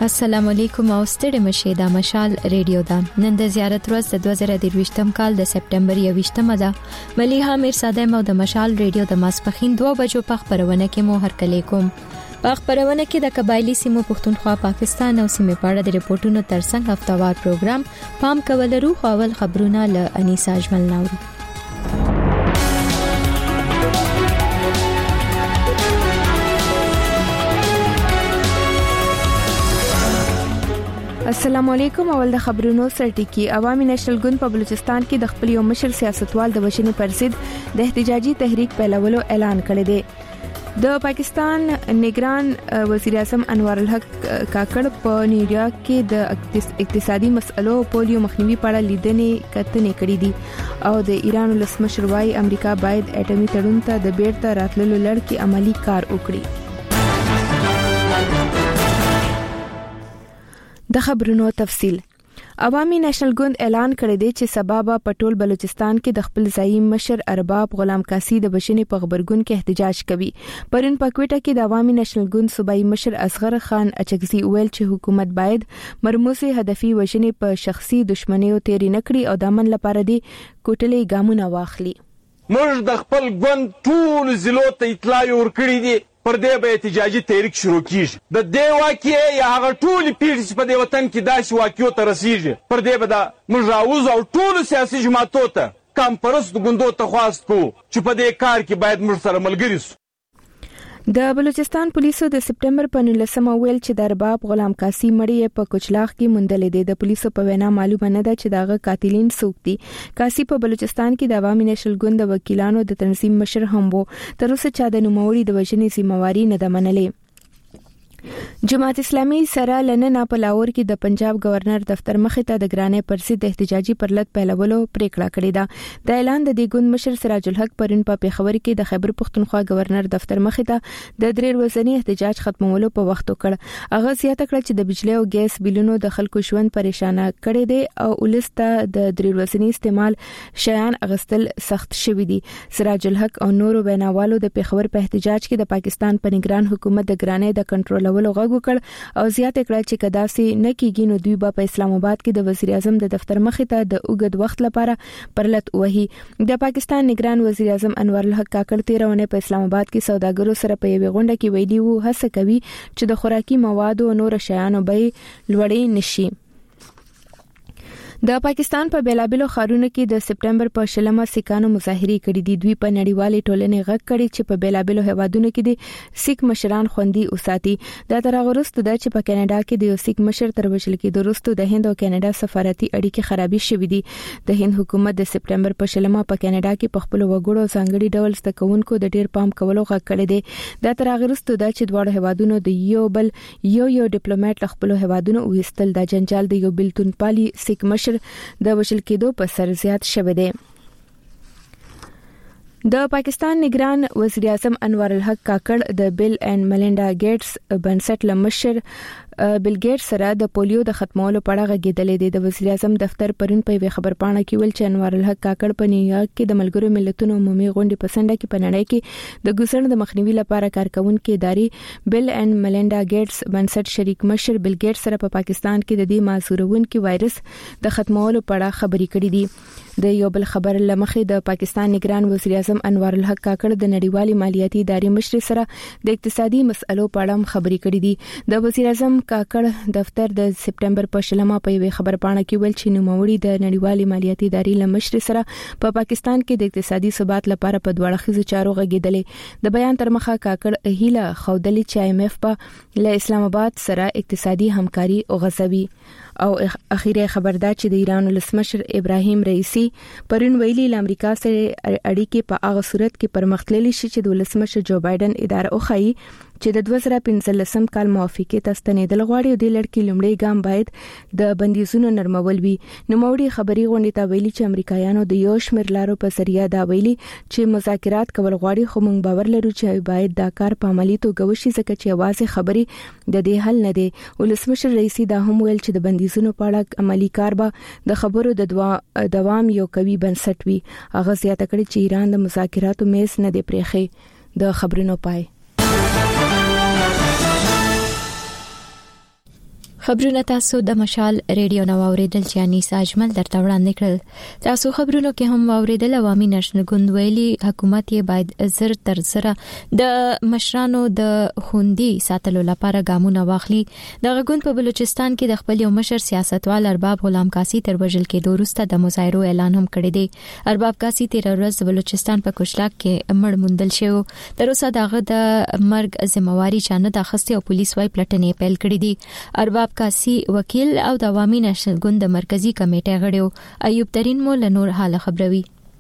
السلام علیکم او ستړي مشه د مشال ریډیو دا نن د زیارت ورځ د 2023م کال د سپټمبر 28مه ده. مليحه میر ساده مو د مشال ریډیو د ماسپخین 2 بجو په خبرونه کې مو هرکلی کوم. په خبرونه کې د قبایلی سیمو پښتونخوا پاکستان او سیمه پاړه د ریپورتونو ترڅنګ هفتوار پروګرام پام کولرو اول خبرونه ل انیسا اجمل ناوري. السلام علیکم. اول د خبرونو سرټکی. عوامي نېشنل ګوند په بلوچستان کې د خپل یو مشر سیاستوال د وژنې پر ضد د احتجاجي تحریک پیلولو اعلان کړی دی. د پاکستان نگران وزیر اعظم انوار الحق کاکړ په نیویارک کې د اقتصادي مسلو پولیو مخنیوي په اړه لیدنې کتنې کړې دي او د ایران ولسمشر وايي امریکا باید اټومي تړون ته د بیرته راتللو لړ کې عملی کار وکړي. د خبرونو تفصیل. عوامي نېشنل ګوند اعلان کړی دی چې سبب په ټول بلوچستان کې د خپل ځایي مشر ارباب غلام قاسی د بشنې په خبرګون کې احتجاج کوي. پرون په کوټه کې د عوامي نېشنل ګوند صوبایي مشر اصغر خان اچکزي ویل چې حکومت باید مرموزي هدفي وژنې په شخصي دښمنیو تیری نکړي او د امن لپاره دی کوټلې ګامونه واخلي. موږ د خپل ګوند ټول ضلعو ته اطلاع ورکړې دي پر دې به احتجاجي تحریک شروع کیږي. د دې واقعي یا هغه ټول پیړۍ په دې وطن کې داسې واقعو ته رسیږي پر دې به د مجاوز او ټول سیاسي جماعتو ته کمپرست ګوندو ته خواست کو چې په دې کار کې باید موږ سره ملګري سو. د بلوچستان پولیسو د سپټمبر په 19مه ویل چې د ارباب غلام قاسی مړی په کوچلاغ کې موندل دي. د پولیسو په وینا معلومه نه ده چې داغه قاتلین څوک دي. قاسی په بلوچستان کې د عوامي نېشنل ګوند د وکیلانو د تنظیم مشر هم وو. تر اوسه چا د نوموړي د وژنې ذمہواری نه ده منلې. جماعت اسلامي سره لنن په لاهور کې د پنجاب گورنر دفتر مخې ته د ګرانې پر ضد احتجاجي پرلط پیلولو پریکړه کړې ده. د اعلان د ګوند مشر سراج الحق پرون په پیښور کې د خیبر پښتونخوا گورنر دفتر مخې ته د 3 ورځنی احتجاج ختمولو په وخت وکړ. هغه زیاته کړه چې د بجلی او ګیس بیلونو د خلکو ژوند پریشان کړي دي او ولسته د 3 ورځنی استعمال شیان اغستل سخت شوی دي. سراج الحق او نورو ویناوالو د پیښور په احتجاج کې د پاکستان په نگران حکومت د ګرانې د کنټرول غږ وکړ او زیاته کړه چې کداسي نه کیږي نو دوی په اسلام آباد کې د وزیر اعظم د دفتر مخې ته د اوږد وخت لپاره پرلط وهي. د پاکستان نگران وزیر اعظم انوار الحق کاکړ 13 په اسلام آباد کې سوداګرو سره په یوه غونډه کې ویلي وو هڅه کوي چې د خوراکي موادو او نور شیانو به لوړې نشي. د پاکستان په بیلابلو خارونو کې د سپټمبر په 20مه سیکانو مظاهره کړې دي. دوی په نړیوالې ټولنې غږ کړي چې په بیلابلو هوادونو کې د سیک مشران خوندي اوساتي. دا تر هغه وروسته د چې په کاناډا کې د یو سیک مشر تر وژل کېدو وروسته د هند او کاناډا سفارتي اړیکې خرابې شوې دي. د هند حکومت د سپټمبر په 20مه په کاناډا کې په خپل وګړو ځانګړي ډول ستکونکو د ډیر پام کولو غږ کړی دی. دا تر هغه وروسته د چې دواړو هوادونو د یو بل یو ډیپلوماټ له خپل هوادونو وېستل. د جنجال د یو بلتون پالي سیک مشر د وشل کېدو په سر زیات شوه دی. د پاکستان نگران وزیر اعظم انوار الحق کاکړ د بیل اینڈ ملینډا ګیټس بنسټ لمشر بیل ګیټس سره د پولیو د ختمولو په اړه غږیدلې دي. د وزیر اعظم دفتر پرون په خبرپاڼه کې ویل چې انوار الحق کاکړ په نیویارک کې د ملګرو ملتونو عمومي غونډې په سنډه کې په نړۍ کې د ګوسړ د مخنیوي لپاره کارکونکو ادارې بیل اینڈ ملینډا ګیټس بنسټ شریک مشر بیل ګیټس سره په پاکستان کې د دې معذورونکو وایرس د ختمولو په اړه خبرې کړې دي. د یو بل خبر لمخې د پاکستان نگران وزیر اعظم انوار الحق کاکړ د نړیوالې مالیاتي ادارې مشر سره د اقتصادي مسلو په اړه خبرې کړې دي. د وزیر اعظم کاکړ دفتر د سپټمبر په 20مه په یوه خبرپاڼه کې ویل چې نوموړي د نړیوالې مالیاتي ادارې لمشر سره په پاکستان کې د اقتصادي ثبات لپاره په دوه اړخیزو چارو غږیدلې. د بیان تر مخه کاکړ هیله خودلی چې IMF په له اسلام آباد سره اقتصادي همکاري وغځوي. او اخیری خبردار چې د ایران ولسمشر ابراهیم رئیسی پرون ویلي ل امریکا سره اړیکې په هغه صورت کې پرمختللي شي چې د ولسمشر جو بایدن اداره وخی چې د 2015 کال موافقه تستنیدل غواړي او د لړکی لومړی ګام باید د بندیزونو نرمول وي. نو موري خبري غونډه ته ویلي چې امریکایانو د یو شمېر لارو په ذریعہ دا ویلي چې مذاکرات کول غواړي خو موږ باور لرو چې باید دا کار په عملی توګه وشي ځکه چې आवाज خبري د دې حل نه دی. ولسمشر رئیسی دا هم ویل چې د بندیزونو په اړه عملی کار به د خبرو د دوام یو قوي بنسټ وي. هغه زیاته کړې چې ایران د مذاکراتو میز نه دی پریخي. د خبرونو پای خبرونه تاسو د مشال ریډیو نو اوریدل چې انیسا اجمل درته وړاندې کړل. تاسو خبرونو کې هم اوریدل عوامي نېشنل ګوند ویلي حکومت یې باید زر تر زر د مشرانو د خوندي ساتلو لپاره ګامونه واخلي. د غوند په بلوچستان کې د خپل یو مشر سیاستوال ارباب غلام قاسی تر وژل کېدو وروسته د مظاهرو اعلان هم کړی دی. ارباب قاسی تیر ورځ د بلوچستان په کوچلاک کې مړ موندل شو. تر اوسه دغه د مرګ ذمہواری چانه د خسته او پولیس وايي پلټنې پیل کړې دي. ارباب قاسی وکیل او د عوامي نېشنل ګوند د مرکزی کمیټې غړی ایوب ترين مو له نور حاله خبروي.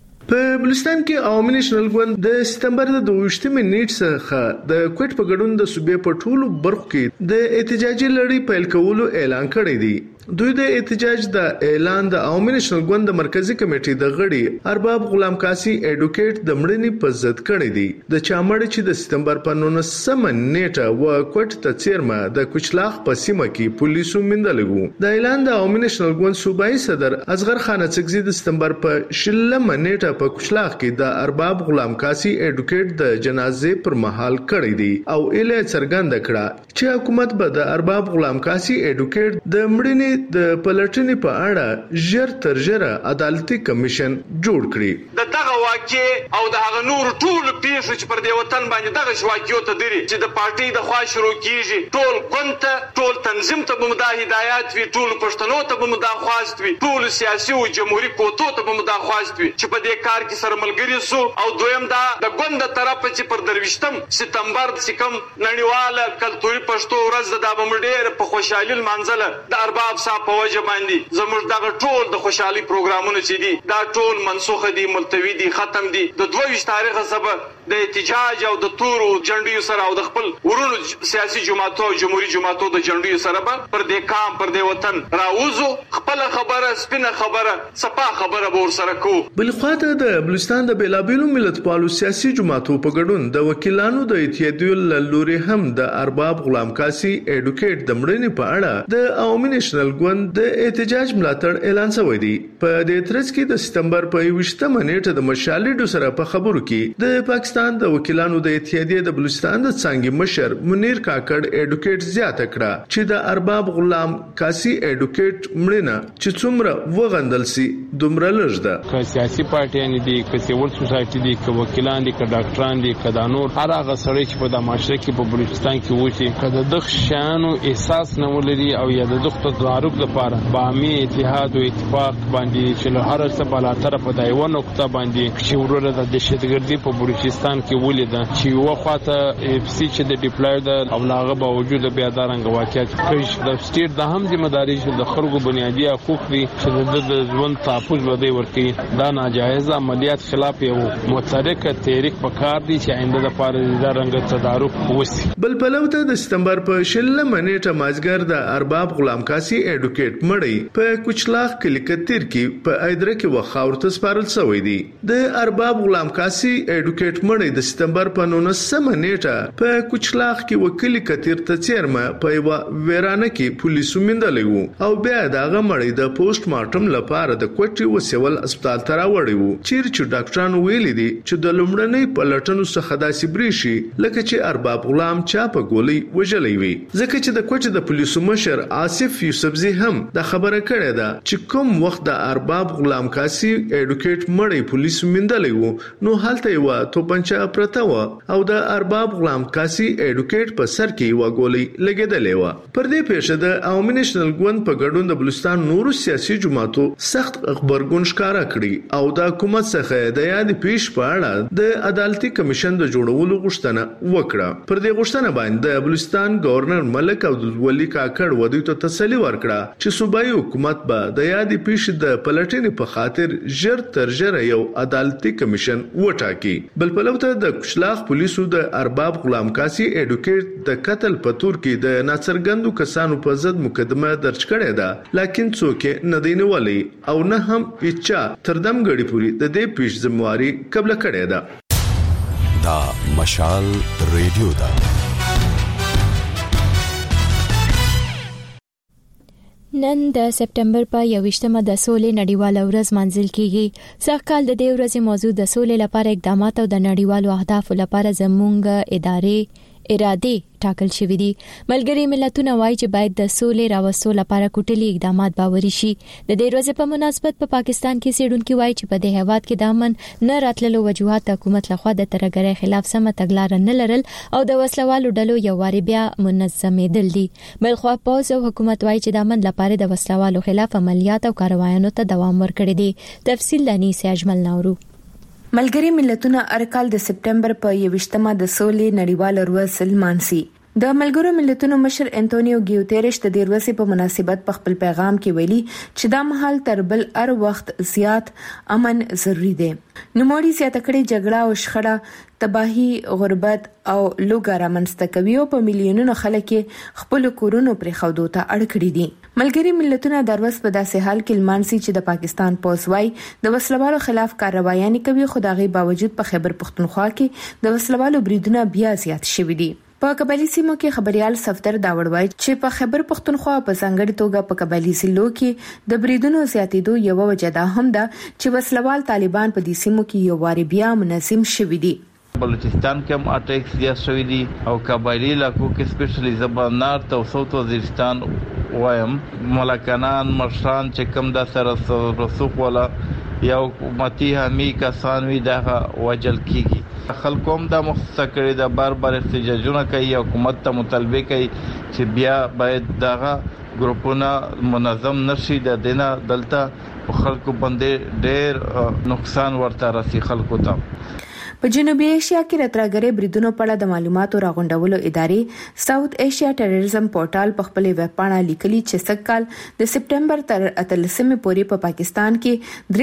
په بلوچستان کې عوامي نېشنل ګوند د سپتمبر د 22 نیټ څخه د کوټ په ګډون د صوبې په ټولو برخو کې د احتجاجي لړۍ پیل کولو اعلان کړی دی. دوی د احتجاج د اعلان د عوامي نېشنل ګوند د مرکزی کمیټې د غړي ارباب غلام قاسی اډوکیټ د مړینې په ضد کړی دی. د چامړ چې د سپتمبر په 19 نیټه و کوټ ته چیرمه د کوچلاخ په سیمه کې پولیسو مندلګو. د اعلان د عوامي نېشنل ګوند صوبایي صدر اصغر خان اڅکزي د سپتمبر په 16 نیټه په کوچلاخ کې د ارباب غلام قاسی اډوکیټ د جنازې پر مهال کړی دی او اله څرګنده کړه چې حکومت به د ارباب غلام قاسی اډوکیټ د مړینې د پلټنې په اړه ژر تر ژره عدالتي کمیشن جوړ کړي. دغه واقع او دغه نور ټول پیښې چې پر دې وطن باندې دغه شواکیو ته دري چې د پارټي د خوا شروع کیږي ټول ګوند ټول تنظیم ته به مدا هدایت وي ټول پښتنو ته به مدا خواست وي ټول سیاسي او جمهوریت کوتو ته به مدا خواست وي چې په دې کار کې سره ملګری سو. او دویم دا د ګوند طرف چې پر 23 سپتمبر چې کوم نړیواله کلتوري پښتو ورځ د بمډیر په خوشحالي منځله د ارباب صاحب په وجه باندې زموږ دغه ټول د خوشحالي پروګرامونه چې دي دا ټول منسوخ دي ملتوي دي ختم دي. د 22 تاریخ سبب د احتجاج او د تورو جنډیو سره او د خپل ورونو سیاسي جماعتو او جمهوریت جماعتو د جنډیو سره پر دې کام پر دې وطن راوځو خپل خبره سپینه خبره صفا خبره ور سره کو. بل خواته د بلوچستان د بیلابیلو ملتپالو سیاسي جماعتو په ګډون د وکیلانو د اتحادیو لوري هم د ارباب غلام قاسی اډوکیټ د مړینې په اړه د عوامي نېشنل ګوند د احتجاج ملاتړ اعلان شوی دی. په دې ترڅ کې د سپتمبر په 20 نیټه د مشالډو سره په خبرو کې د پاکستان د وکیلانو د اتحادیې د بلوچستان د څنګه مشر منیر کاکړ اډوکیټ زیاته کړه چې د ارباب غلام قاسی اډوکیټ مړینه چې څومره وغندل سي دومره لږ ده. که سیاسي پارټیان دي که سیول سوسایټي دي که وکیلان دي که ډاکټران دي که دا نور هر هغه سړی چې په د معاشره کې په بلوچستان کې وشي که د دغه شانو احساس نه ولري او یا د دغه تدارک لپاره بامی اتحاد او اتفاق باندې چې له هر څه بل طرف د یو نقطه باندې چې ورور د دهشتګردي په بلوچستان کې ولید چې یو خواته اف سی چې د ډیپلاید او لاغه باوجود بیا د رنګ واقعیت کوي د سټیټ د هم ځمداري چې د خلکو بنیادی حقوق دي چې د ژوند تحفظ ودی ورکي دا ناجایز عملیات خلاف یو متحرک تحریک په کار دي چې آینده د پاره د رنګ تدارک وسی. بل پلوته د سپتمبر په 16 نیټه مازګر د ارباب غلام قاسی اډوکیټ مړی په کوچلاخ کلیکتیر کې په ایدره کې وخاور ته سپارل شوی دی. د ارباب غلام قاسی اډوکیټ مړی د سپتمبر په 19 نیټه په کوچلاخ کې وکیل کتیر ته چیرمه په یو ویرانه کې پولیسو مندلګو او بیا دغه مړی د پوسټ مارټم لپاره د کوټي وسیول هسپتال ته راوړی وو. چیرې ډاکټرانو ویلي دي چې د لومړنۍ پلټنو څخه داسې بریشي لکه چې ارباب غلام چا په ګولۍ وژلې وي. ځکه چې د کوټي د پولیسو مشر آصف یوسفزي هم د خبره کړې ده چې کوم وخت د ارباب غلام قاسی اډوکیټ مړی پولیسو مندلې وو نو هلته یو توپنچه پرته و او د ارباب غلام قاسی اډوکیټ په سر کې یو ګولۍ لګیدلې و. پر دې پیښه د عوامي نېشنل ګوند په ګډون د بلوچستان نورو سیاسي جماعتو سخت خبرګون ښکارا کړی او د حکومت څخه د یاد پیښ په اړه د عدالتي کمیشن د جوړولو غوښتنه وکړه. پر دې غوښتنه باندې د بلوچستان گورنر ملک عبدالولي کاکړ ودی ته تسلی ورکړه چې صوبایي حکومت به د یاد پیښ د پلټنې په خاطر ژر تر ژره یو عدالتي کمیشن وټاکي. بل پلوته د کوچلاخ پولیسو د ارباب غلام قاسی اډوکیټ د قتل په تور کې د ناڅرګندو کسانو په ضد مقدمه درج کړې ده لکه څوک نه دی نیولې او نه هم هیڅ تر دم غړي پوری د دې پیښ ذمہواری قبل کړې ده. دا مشال ریډیو ده. نن د سپټمبر په 21مه د سولې نړیواله ورځ منځل کیږي. سږکال د دې ورځې موضوع د سولې لپاره اقدامات او د نړیوالو اهدافو لپاره زموږ ادارې اراده ټاکل شوې دي. ملګری ملتونه وایي چې باید د سولې راوستلو لپاره کوټلي اقدامات باوري شي. د دې ورځې په مناسبت په پاکستان کې څېړونکي وایي چې په دې هیواد کې د امن نه راتللو وجوهات د حکومت لخوا د ترهګرۍ خلاف سمه تګلاره نه لرل او د وسلوالو ډلو یو واري بیا منظمېدل دي. بلخوا پوز او حکومت وایي چې د امن لپاره د وسلوالو خلاف عملیات او کاروایانو ته دوام ورکړي دي. تفصیل لنی سي اجمل نورو. ملګری ملتونه ارکال د سپټمبر په 21مه د سولې نړیوال ورځ لمانځي. د ملګرو ملتونو مشر انټونیو ګیوتيرش د دې ورځې په مناسبت په خپل پیغام کې ویلي چې دا مهال تر بل هر وخت زیات امن ضروری دی. نوموړي زیاته کړې جګړه او شخړه تباہي، غربت او لوږه رامنځته کوي او په میلیونونو خلک خپل کورونو پرې خودو ته اړ کړي دي. ملګری ملتونه د ورځ په داسې حال کې لمانځي چې د پاکستان پوځوي د وسلوالو خلاف کاروایي کوي، خو دغه باوجود په خیبر پختونخوا کې د وسلوالو بریدونه بیا زیات شوي دي. په قبایلی سیمو کې خبريال صفدر دا وړوي چې په خیبر پختونخوا په ځانګړي توګه په قبایلی سیمو کې د بریدونو زیاتېدو یو وجه دا هم ده چې وسلوال طالبان په دې سیمو کې یو واري بیا منظم شوي دي. بلوچستان کې هم اټیکس زیات شوي دي او قبایلی علاقو کې سپیشلی زبانار او ساوث وزیرستان وایم ملکانان مشران چې کوم د سره رسوخ ولا یا حکومتي حمي کسان وي دا وجل کیږي. خلکوم دا مختصه کړي دا بار احتجاجونه کوي، حکومت ته مطالبه کوي چې بیا باید دغه ګروپونه منظم نشي. د دینه دلته خلکو باندې ډېر نقصان ورته راسي خلکو ته. په جنوبي ایشیا کې د ترهګرۍ بریدونو په اړه د معلوماتو راغونډولو ادارې ساوث ایشیا ټیرریزم پورټال په خپل ویب پاڼه لیکلي چې سکهال د سپټمبر تر 18 پورې په پاکستان کې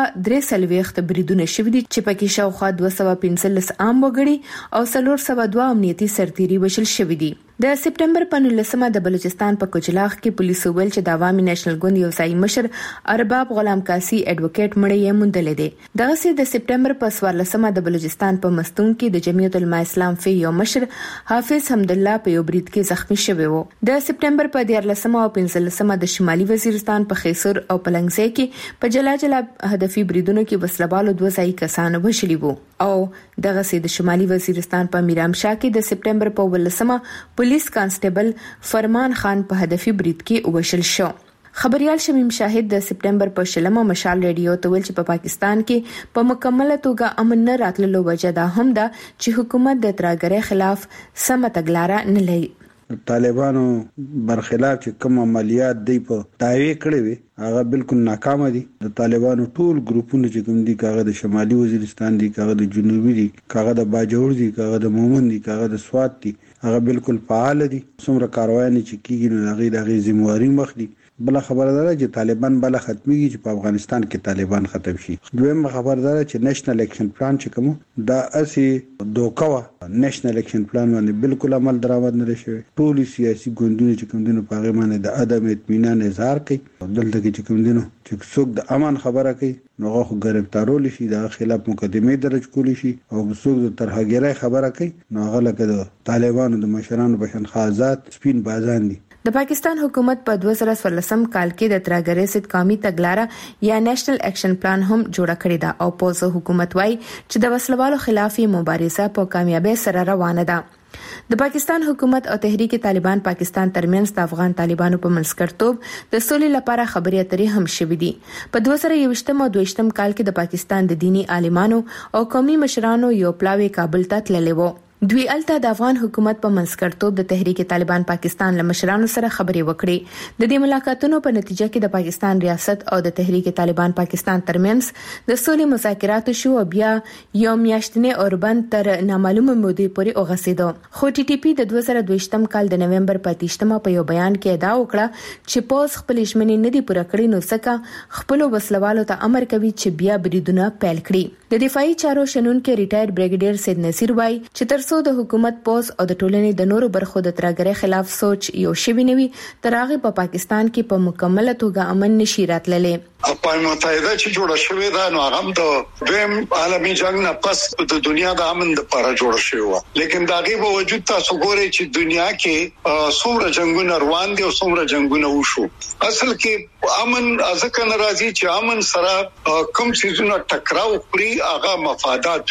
343 بریدونه شوي دي چې پکې شاوخوا 215 عام وګړي او 402 امنیتي سرتیري وژل شوي دي. د سپټمبر په 19مه د بلوچستان په کوچلاغ کې پولیسو ویل چې د عوامي نېشنل ګوند یو ځای مشر ارباب غلام قاسی ایڈوکیټ مړی یې موندل دي. دغه سي د سپټمبر په 14مه د بلوچستان په مستون کې د جمعیت العلماء اسلام فی یو مشر حافظ حمد الله په یو برید کې زخمی شوی وو. د سپټمبر په 14مه او 15مه د شمالي وزیرستان په خیسر او پلنګزی کې په جلا هدفي بریدونو کې وسلوالو 2 ځای کسان وژلي وو او دغه سي د شمالي وزیرستان په میرامشاه کې د سپټمبر په 18مه پولیس کانسټیبل فرمان خان په هدفي برید کې وژل شو. خبريال شمیم شاهد د سپټمبر په 20مه مشال ریډیو ته ویل چې په پاکستان کې په مکمله توګه امن نه راتللو وجه دا هم ده چې حکومت د ترهګرۍ خلاف سمه تګلاره نه لري. طالبانو برخلاف چې کوم عملیات دی په دایوي کړې وي هغه بالکل ناکامه دي. د طالبانو ټول ګروپونه چې کوم دي کاغه د شمالي وزیرستان دي، کاغه د جنوبي دي، کاغه د باجوړ دي، کاغه د مومن دي، کاغه د سوات دي، هغه بالکل فعال دي. څومره کاروایي چې کیږي نو هغه ذمہواری مخ دي. بل خبره ده چې طالبان بل ختميږي چې په افغانستان کې طالبان ختم شي. دویم خبر ده چې نېشنل اکشن پلان چې کوم دا اسی دوکوا نېشنل اکشن پلان باندې بالکل عمل درآمد نه شوی. ټول سیاسي ګوندونه چې کوم دینو په هغه باندې د عدم اطمینان اظهار کوي. دلته کې چې کوم دینو چې څوک د امن خبره کوي نو هغه گرفتارول شي، د خلاف مقدمه درج کول شي، او څوک د ترهګرۍ خبره کوي نو هغه لکه د طالبانو د مشرانو په شان خازات سپین بازان دي. د پاکستان حکومت په 2014 کال کې د ترهګرۍ ضد قومي تګلاره یا نېشنل اکشن پلان هم جوړ کړی دا او پوز حکومت وايي چې د وسلوالو خلاف مبارزه په کامیابی سره روانه ده. د پاکستان حکومت او تحریک طالبان پاکستان ترمنځ د افغان طالبانو په منځګړیتوب د سولې لپاره خبرې اترې هم شوې دي. په 2021 او 2022 کال کې د پاکستان د دینی عالمانو او قومي مشرانو یو پلاوی کابل ته تللی وو. دوی الته د افغان حکومت په منځګړیتوب د تحریک طالبان پاکستان له مشرانو سره خبرې وکړې. د دې ملاقاتونو په نتیجه کې د پاکستان ریاست او د تحریک طالبان پاکستان ترمنځ د سولې مذاکرات شو او بیا یو میاشتنې اوربند تر نامعلومه مودې پورې اوغسیدو. خو ټي ټي پی د 2022 کال د نومبر په 30مه په یو بیان کې ادعا وکړه چې پوز خپل ژمنې نه دي پوره کړې، نو څنګه خپل وسلوالو ته امر کوي چې بیا بریدونه پیل کړي. د دفاعي چارو شنونکو ریټایر بریګیډیر سید نصیر وایي چې ترڅو د حکومت پوز او د ټولنې د نورو برخو د ترهګرۍ خلاف سوچ یو شوی نوي تر هغه په پاکستان کې په مکمله توګه امن نشي راتللی. اقوام متحده چې جوړه شوې ده نو هغه د دویم عالمي جنگ نه پس د دنیا د امن لپاره جوړه شوې و، لیکن دا غي باوجود تاسو ګورئ چې دنیا کې څومره جنگونه روان دي او څومره جنگونه وشو. اصل کې امن ځکه ناراضي چې امن سره کوم څه نه ټکراو کړی هغه مفادات وي.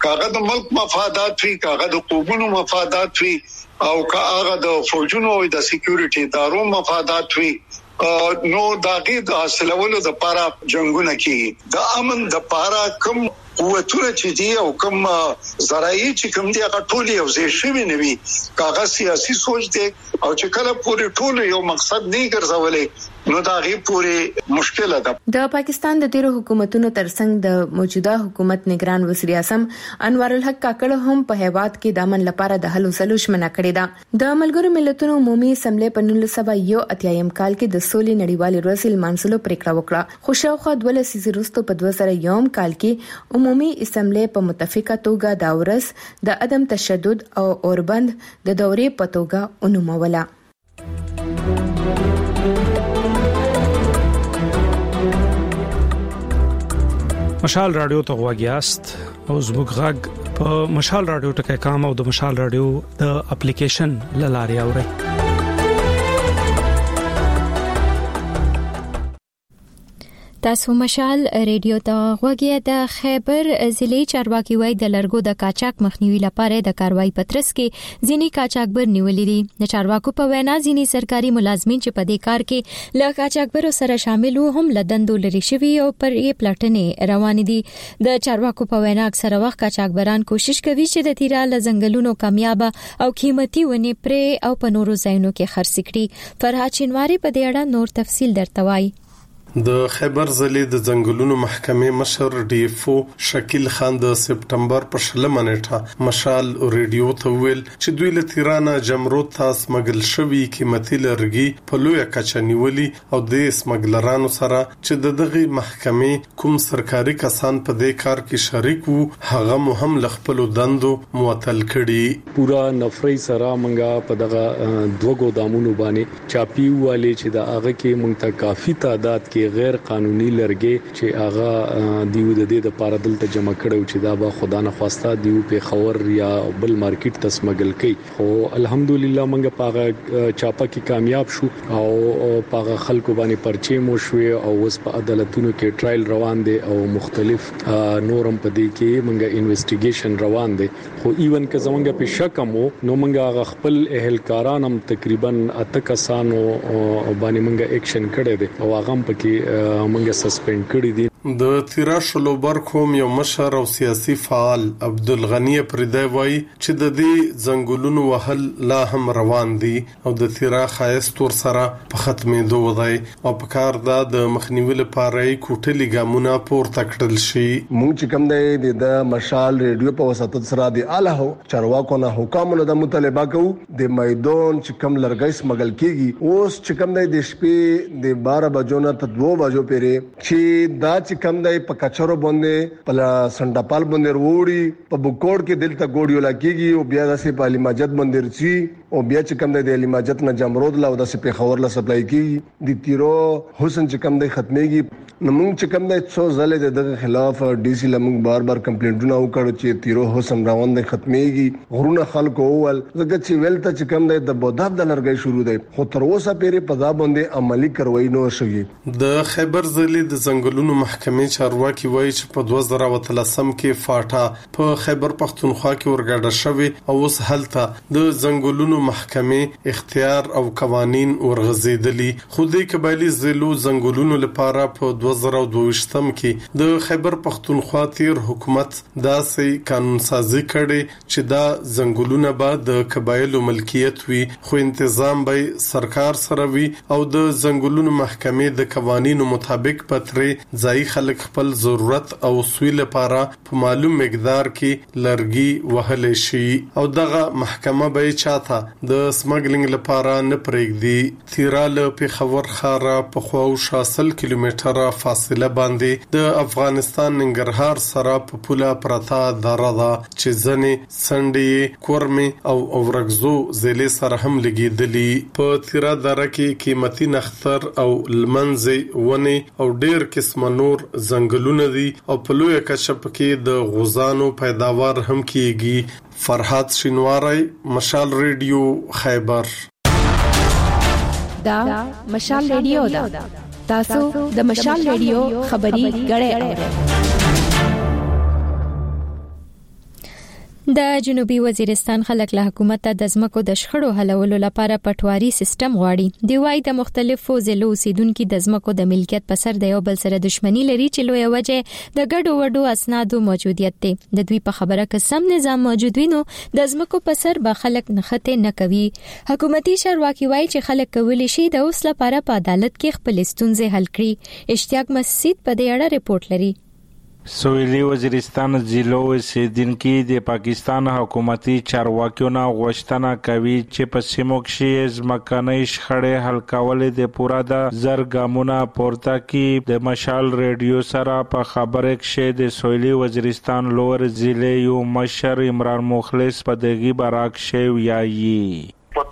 کاغه د ملک مفادات وی کاغه د قومونو مفادات وی او کاغه د فوجونو او د سکیورټي ادارو مفادات وی نو داګه د حاصلولو د پاره جنگونه کیږي د امن د پاره کوم قوتونه چې دی او کوم زراعي چې کوم دی هغه ټول یو ځای شوی نه وي کاغه سیاسي سوچ دی او چې کله پوری ټول یو مقصد نه ګرځولې نو دا غي پوری مشکله ده. د پاکستان د تیرو حکومتونو ترڅنګ د موجوده حکومت نگران وزیر اعظم انور الحق کاکړ هم په هیواد کې د امن لپاره د حل وسلو شمنه کړې ده. د ملګرو ملتونو عمومي اسمبلی په 1981 کال کې د سولې نړیوالې ورځې لمانځلو پریکړه وکړه خو شاوخوا 12 وروسته په 2001 کال کې عمومي اسمبلی په متفقه توګه دا ورځ د عدم تشدد او اوربند د دورې په توګه ونوموله. مشال رادیو ته غواګیاست او زموږ غږ په مشال رادیو ټکي کام او د مشال رادیو د اپلیکیشن لاري اوري. تاسو مشال ریډیو ته غوږی د خیبر ضلع چارواکي وای د لرګو د قاچاق مخنیوي لپاره د کاروایی پترس کې ځینی قاچاقبر نیولې دي. د چارواکو په وینا ځینی سرکاري ملازمین چې په دې کار کې له قاچاقبرو سره شامل وو هم لدندو لري شوی او پر یې پلټنې روان دي. د چارواکو په وینا اکثره وخت قاچاقبران کوشش کوي چې د تیرا لزنګلونو کامیاب او قیمتي ونی پرې او په نورو ځایونو کې خرڅ کړي. فرحات شینواری په دې اړه نور تفصیل درته وایي. د خیبر ضلع د ځنګلونو محکمې مشر ډیفو شکیل خان د سپټمبر په 16 نیټه مشال ریډیو ته ویل چې دوی له تیرانه جمرود تاس مګل شوی قیمتي لرګي په لوی کچه نیولي او د سمګلرانو سره چې دغه محکمې کوم سرکاري کسان په دې کار کې شریک وو هغه مهم لخپل دندو معطل کړي. پورا نفري سره منګه په دغه دوغو دامونو باندې چاپی والے چې د هغه کې مونږ ته کافي تعداد کې غیر قانوني لرګي چې هغه دیو د دې لپاره دلته جمع کړو چې دا به خدا نه خواسته دیو په خور یا بل مارکیټ تسمګل کوي. خو الحمدلله موږ په چاپه کې کامیاب شو او په خلکو باندې پرچې مو شوې او اوس په عدالتونو کې ټرایل روان دي او مختلف نورم په دې کې موږ انویسټیګیشن روان دي. خو ایون که زمونږ په شک مو نو موږ خپل اهلکاران هم تقریبا 8 کسانو باندې موږ اکشن کړی دی او هغه په منګه سسپند کړی دي. د تیرا شلوبر کوم یو مشر او سیاسي فعال عبدالغنی پردای وای چې د دې ځنګلونو وهل لا هم روان دي او د تیرا خایست ور سره په ختمېدو ودی او په کار د مخنیوي لپاره کوټلي ګامونه پورته کړل شي. مونږ چې کوم دی د مشال ریډیو په وساتت سره دی اله چارواکو نه حکامونو د مطالبه کوو د میدان چې کوم لرګي سمګل کیږي اوس چې کوم دی د شپې د 12 بجو نه 2 بجو پورې چې دا چې کم دی په کچرو باندې په سنډاپال باندې وروړي په بوکوړ کې دلته ګوډیو لګيږي او بیا د سپالی ماجد باندې رچی او بیا چې کم دی د ماجد نه جمرود لا د سپې خور لا سپلای کیږي د تیرو حسن چې کم دی ختميږي. نو موږ چې کم دی څو ځله دغه خلاف ډي سي لمغ بار کمپلینټونه وکړو چې تیرو حسن روان دی ختميږي غرونه خلکو اول زګ چې ویلته چې کم دی د بوداب د لرګي شروع دی خو تر اوسه پیری په ځا باندې عملی کروي نو شوی. د خیبر ضلع د ځنګلونو محکمې چارواکي وایي چې په 2013 کې فاټا په خیبر پختونخوا کې ورګډه شوی او اوس هلته د ځنګلونو محکمې اختیار او قوانين ورغزیدلی. خو د قبایلی ضلعو ځنګلونو لپاره په 2022 کې د خیبر پختونخوا تیر حکومت داسې قانون سازي کړي چې دا ځنګلونه به د قبایلو ملکیت وي خو تنظیم به سرکار سره وي او د ځنګلونو محکمې د قوانینو مطابق پترې ځای خلک خپل ضرورت او سوی لپاره په معلوم مقدار کې لرګي وهل شي او دغه محکمه به چاته د سمګلینګ لپاره نه پرېږدي. تیراله په خبر خاره په خو 60 کیلومتره فاصله باندې د افغانستان ننګرهار سره په پوله پرتا دره ده چې ځنې سندې کورمي او اورګزو ضلع سره هم لګیدلی. په تیرا دره کې قیمتي نختر او لمنځي ونی او ډیر قسم نور ځنګلونه دي او په لوی کچپ کې د غوزانو پیداوار هم کیږي. فرحات شینواری مشال ریډیو خیبر. دا مشال ریډیو دا تاسو د مشال ریډیو خبري غړې اورئ. د جنوبي وزیرستان خلک له حکومت د ځمکو د شخړو حلولو لپاره پټواري سیستم غواړي. دی وايي د مختلفو ضلعو اوسیدونکو د ځمکو د ملکیت په سر د یو بل سره دښمنی لري چې لوی وجه د ګډو وډو اسنادو موجودیت دی. د دوی په خبره کې سم نظام موجود وینو د ځمکو په سر به خلک نخته نه کوي. حکومتي چارواکي وايي چې خلک کولی شي د اوس لپاره په عدالت کې خپل ستونزې حل کړي. اشتیاق مسجد په دې اړه ریپورت لري. سویلی وزیرستان ضلعو اوسیدونکو د پاکستان حکومتي چارواکیو نه غوښتنه کوي چې په سیمو کې ځمکنۍ شخړې حل کول د پوره د زرګامونه پورته کې د مشال ریډیو سره په خبره کې د سویلی وزیرستان لور ضلع یو مشر عمران مخلص په دغه براک شی ویایي. په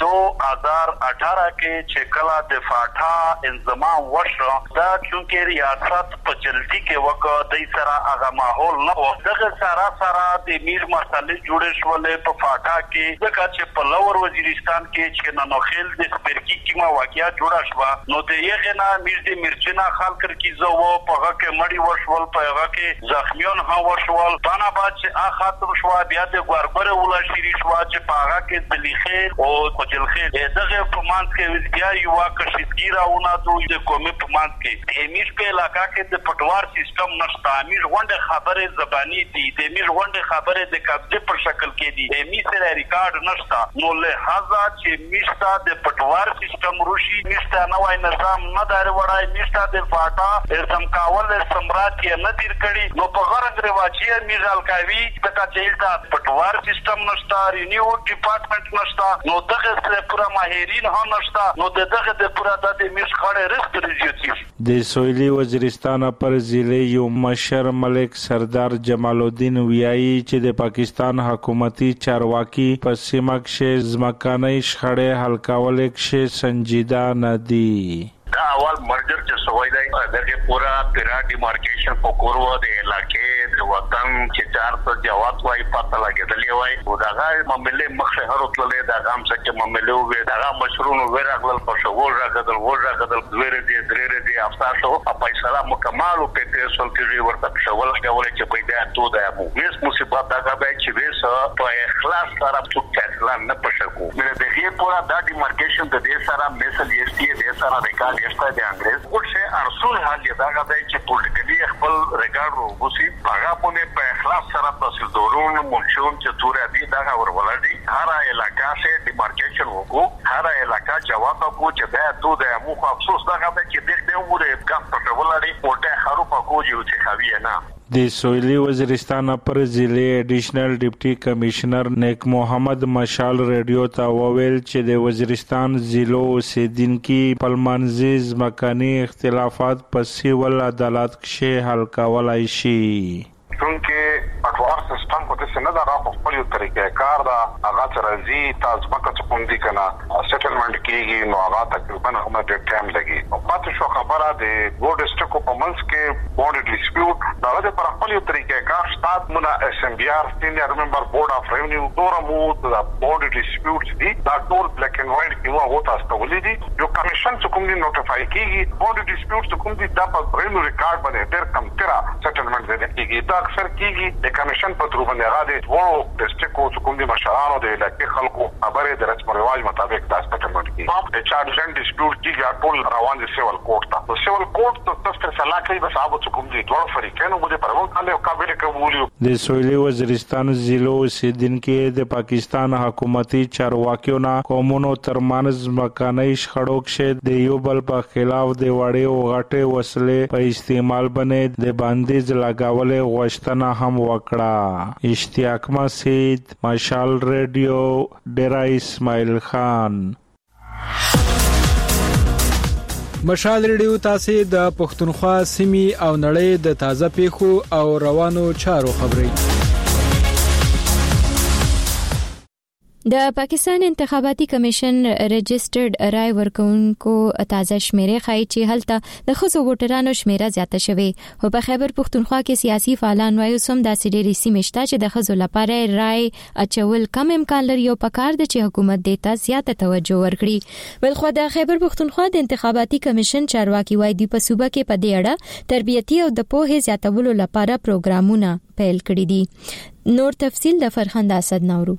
2018 کې چې کله د فاټا انضمام وشو دا چونکه ریاست په جلدی کې وکړ د سره هغه ماحول نه و دغه سره د میر مسلې جوړې شولې په فاټا کې ځکه چې په لور وزیرستان کې چې نو خل د خبرکی کیما واقعیا جوړه شو نو د یغه نه میر د مرچنا خلک کیزو په هغه کې مړی وشول په هغه کې زخمیون هم وشول باندې بعد چې ختم شو بیا د ګوربره ولا شری شو چې په هغه کې بلیخیر او کوجلخیر دغه په مانس کې بیا یو کشیدګیراونه د قومي په مانس کې امیر په علاقہ کې د پټوار سیستم نشته. امیر غونډه خبره زبانی دي د امیر غونډه خبره د قبضه په شکل کې دي امیر سره ریکارډ نشته نو له هغه چې میشته د پټوار سیستم روشي میشته نوای نظام نه دار وړای میشته د فاټا سمکاول سمرات کې نه تیر کړي نو په غرض رواجی میزال کوي د کچېلتا پټوار سیستم نشته رینیو ډپارټمنټ نشته نو دغه پورا ماهرین هم نشته نو دغه د پورا د میش خړې رسک ریزیوتی. د سویلی وزیرستان پر ضلع یو مشر ملک سردار جمال الدین ویایي چې د پاکستان حکومتي چارواکي په سیمه کې ځمکنۍ شخړې حل کول کې سنجیده نه دي. دا اول مرجر چې سوای دی دغه پورا پیرا ډیمارکیشن په کورو د علاقې د وطن چې 400 جواب وای پته لګیدلې وای او داغه معاملې مخه هروتلې دا غام څخه معاملې وې دا مشرونو ورغلل په شغل راغدل زویره دي درېره دي افسر شو په فیصله مکمل او په تاسو کې ورته شغل غوړي چې پیدا تو دا مو هیڅ مصیبت دا به چې وسه په اخلاص سره څوک فیصله نه پښکو مې د دې پورا د ډیمارکیشن د دې سره مثال یې د سره ریکارډ یسته د انګريز ورشه ارسول حال دا غوډه چې پولیټیکلی خپل ریکارډ وګوري هغه په اخلاص سره تاسیسدارون منشون چې تور دي دا ورولدي هر علاقہ سے ډیمارکیشن وکړو هر علاقہ جواب کو چې دا تو د مو افسوس دا غوډه چې دغه وره کم پټولاري پورته خروپا کو چې خوي نه. د سویلی وزیرستان پر ضلع ایډیشنل ډیپټي کمشنر نیک محمد مشال ریډیو ته وویل چې د وزیرستان ضلعو اوسیدونکو په منځ ځمکني اختلافات په سیول عدالت کې حل کولای شي. چونکه پټوار سیستم کو د سند را په خپل طریقې کار دا هغه ترځي تاسو مکه کوم دي کنه سیټلمنٹ کیږي نو هغه تقریبا هم د ټایم لګي او پاتې شو خبره د ګوډ سټکو په منځ کې بورډ ډیسپیوټ دا د پر خپل طریقې کار شتات منا اس ام بي ار سینیئر ممبر بورډ اف ریونیو دورمو د بورډ ډیسپیوټ دي دا ټول بلیک اینڈ وایټ کې وو تاسو ته ولې یو کمیشن چې کوم دي نوټیفای کیږي بورډ ډیسپیوټ کوم دي دا په ریونیو ریکارډ باندې ډېر کم تیرا سیټلمنٹ دي کیږي دا اکثر کیږي د کمیشن په تر باندې راځي وو ډیسټریکټ کوم دي مشرانو د علاقې خلکو خبره د رسم رواج مطابق دا سیټلمنٹ کیږي د چارج اند ډیسپیوټ کیږي ټول روان دي سیول کورټ ته سیول کورټ ته تاسو سره کوي بس هغه کوم دي ټول فریقانو مده پرون کله قابل قبول د سویلی وزیرستان ضلعو اوسیدونکو د پاکستان حکومتي چارواکیو نه قومونو ترمنځ مکاني شخړو کې د یو بل په خلاف د وړې او غټې وسلې په استعمال باندې د بندیز لګاولې غوښتنه هم وکړه. اشتیاق مسجد مشال ریډیو ډیرا اسماعیل خان. مشال ریډیو تاسو د پښتونخوا سیمې او نړۍ د تازه پیښو او روانو چارو خبري. د پاکستان انتخاباتي کمیشن رجسټرډ رای ورکونکو تازه شمیرې ښایي چې هلته د ښځو ووټرانو شمیره زیاته شوې او په خیبر پښتونخوا کې سیاسي فعالان وایي سم داسې ډېرې سیمې شته چې د ښځو لپاره رای اچول کم امکان لري او پکار د چې حکومت دیتا زیاته توجه ورکړي. بلخو د خیبر پښتونخوا د انتخاباتي کمیشن چارواکي وایي د صوبه کې په دې اړه تربیتي او د پوهې زیاتولو لپاره پروګرامونه پیل کړي دي. نور تفصیل د فرخنده اسد نورو.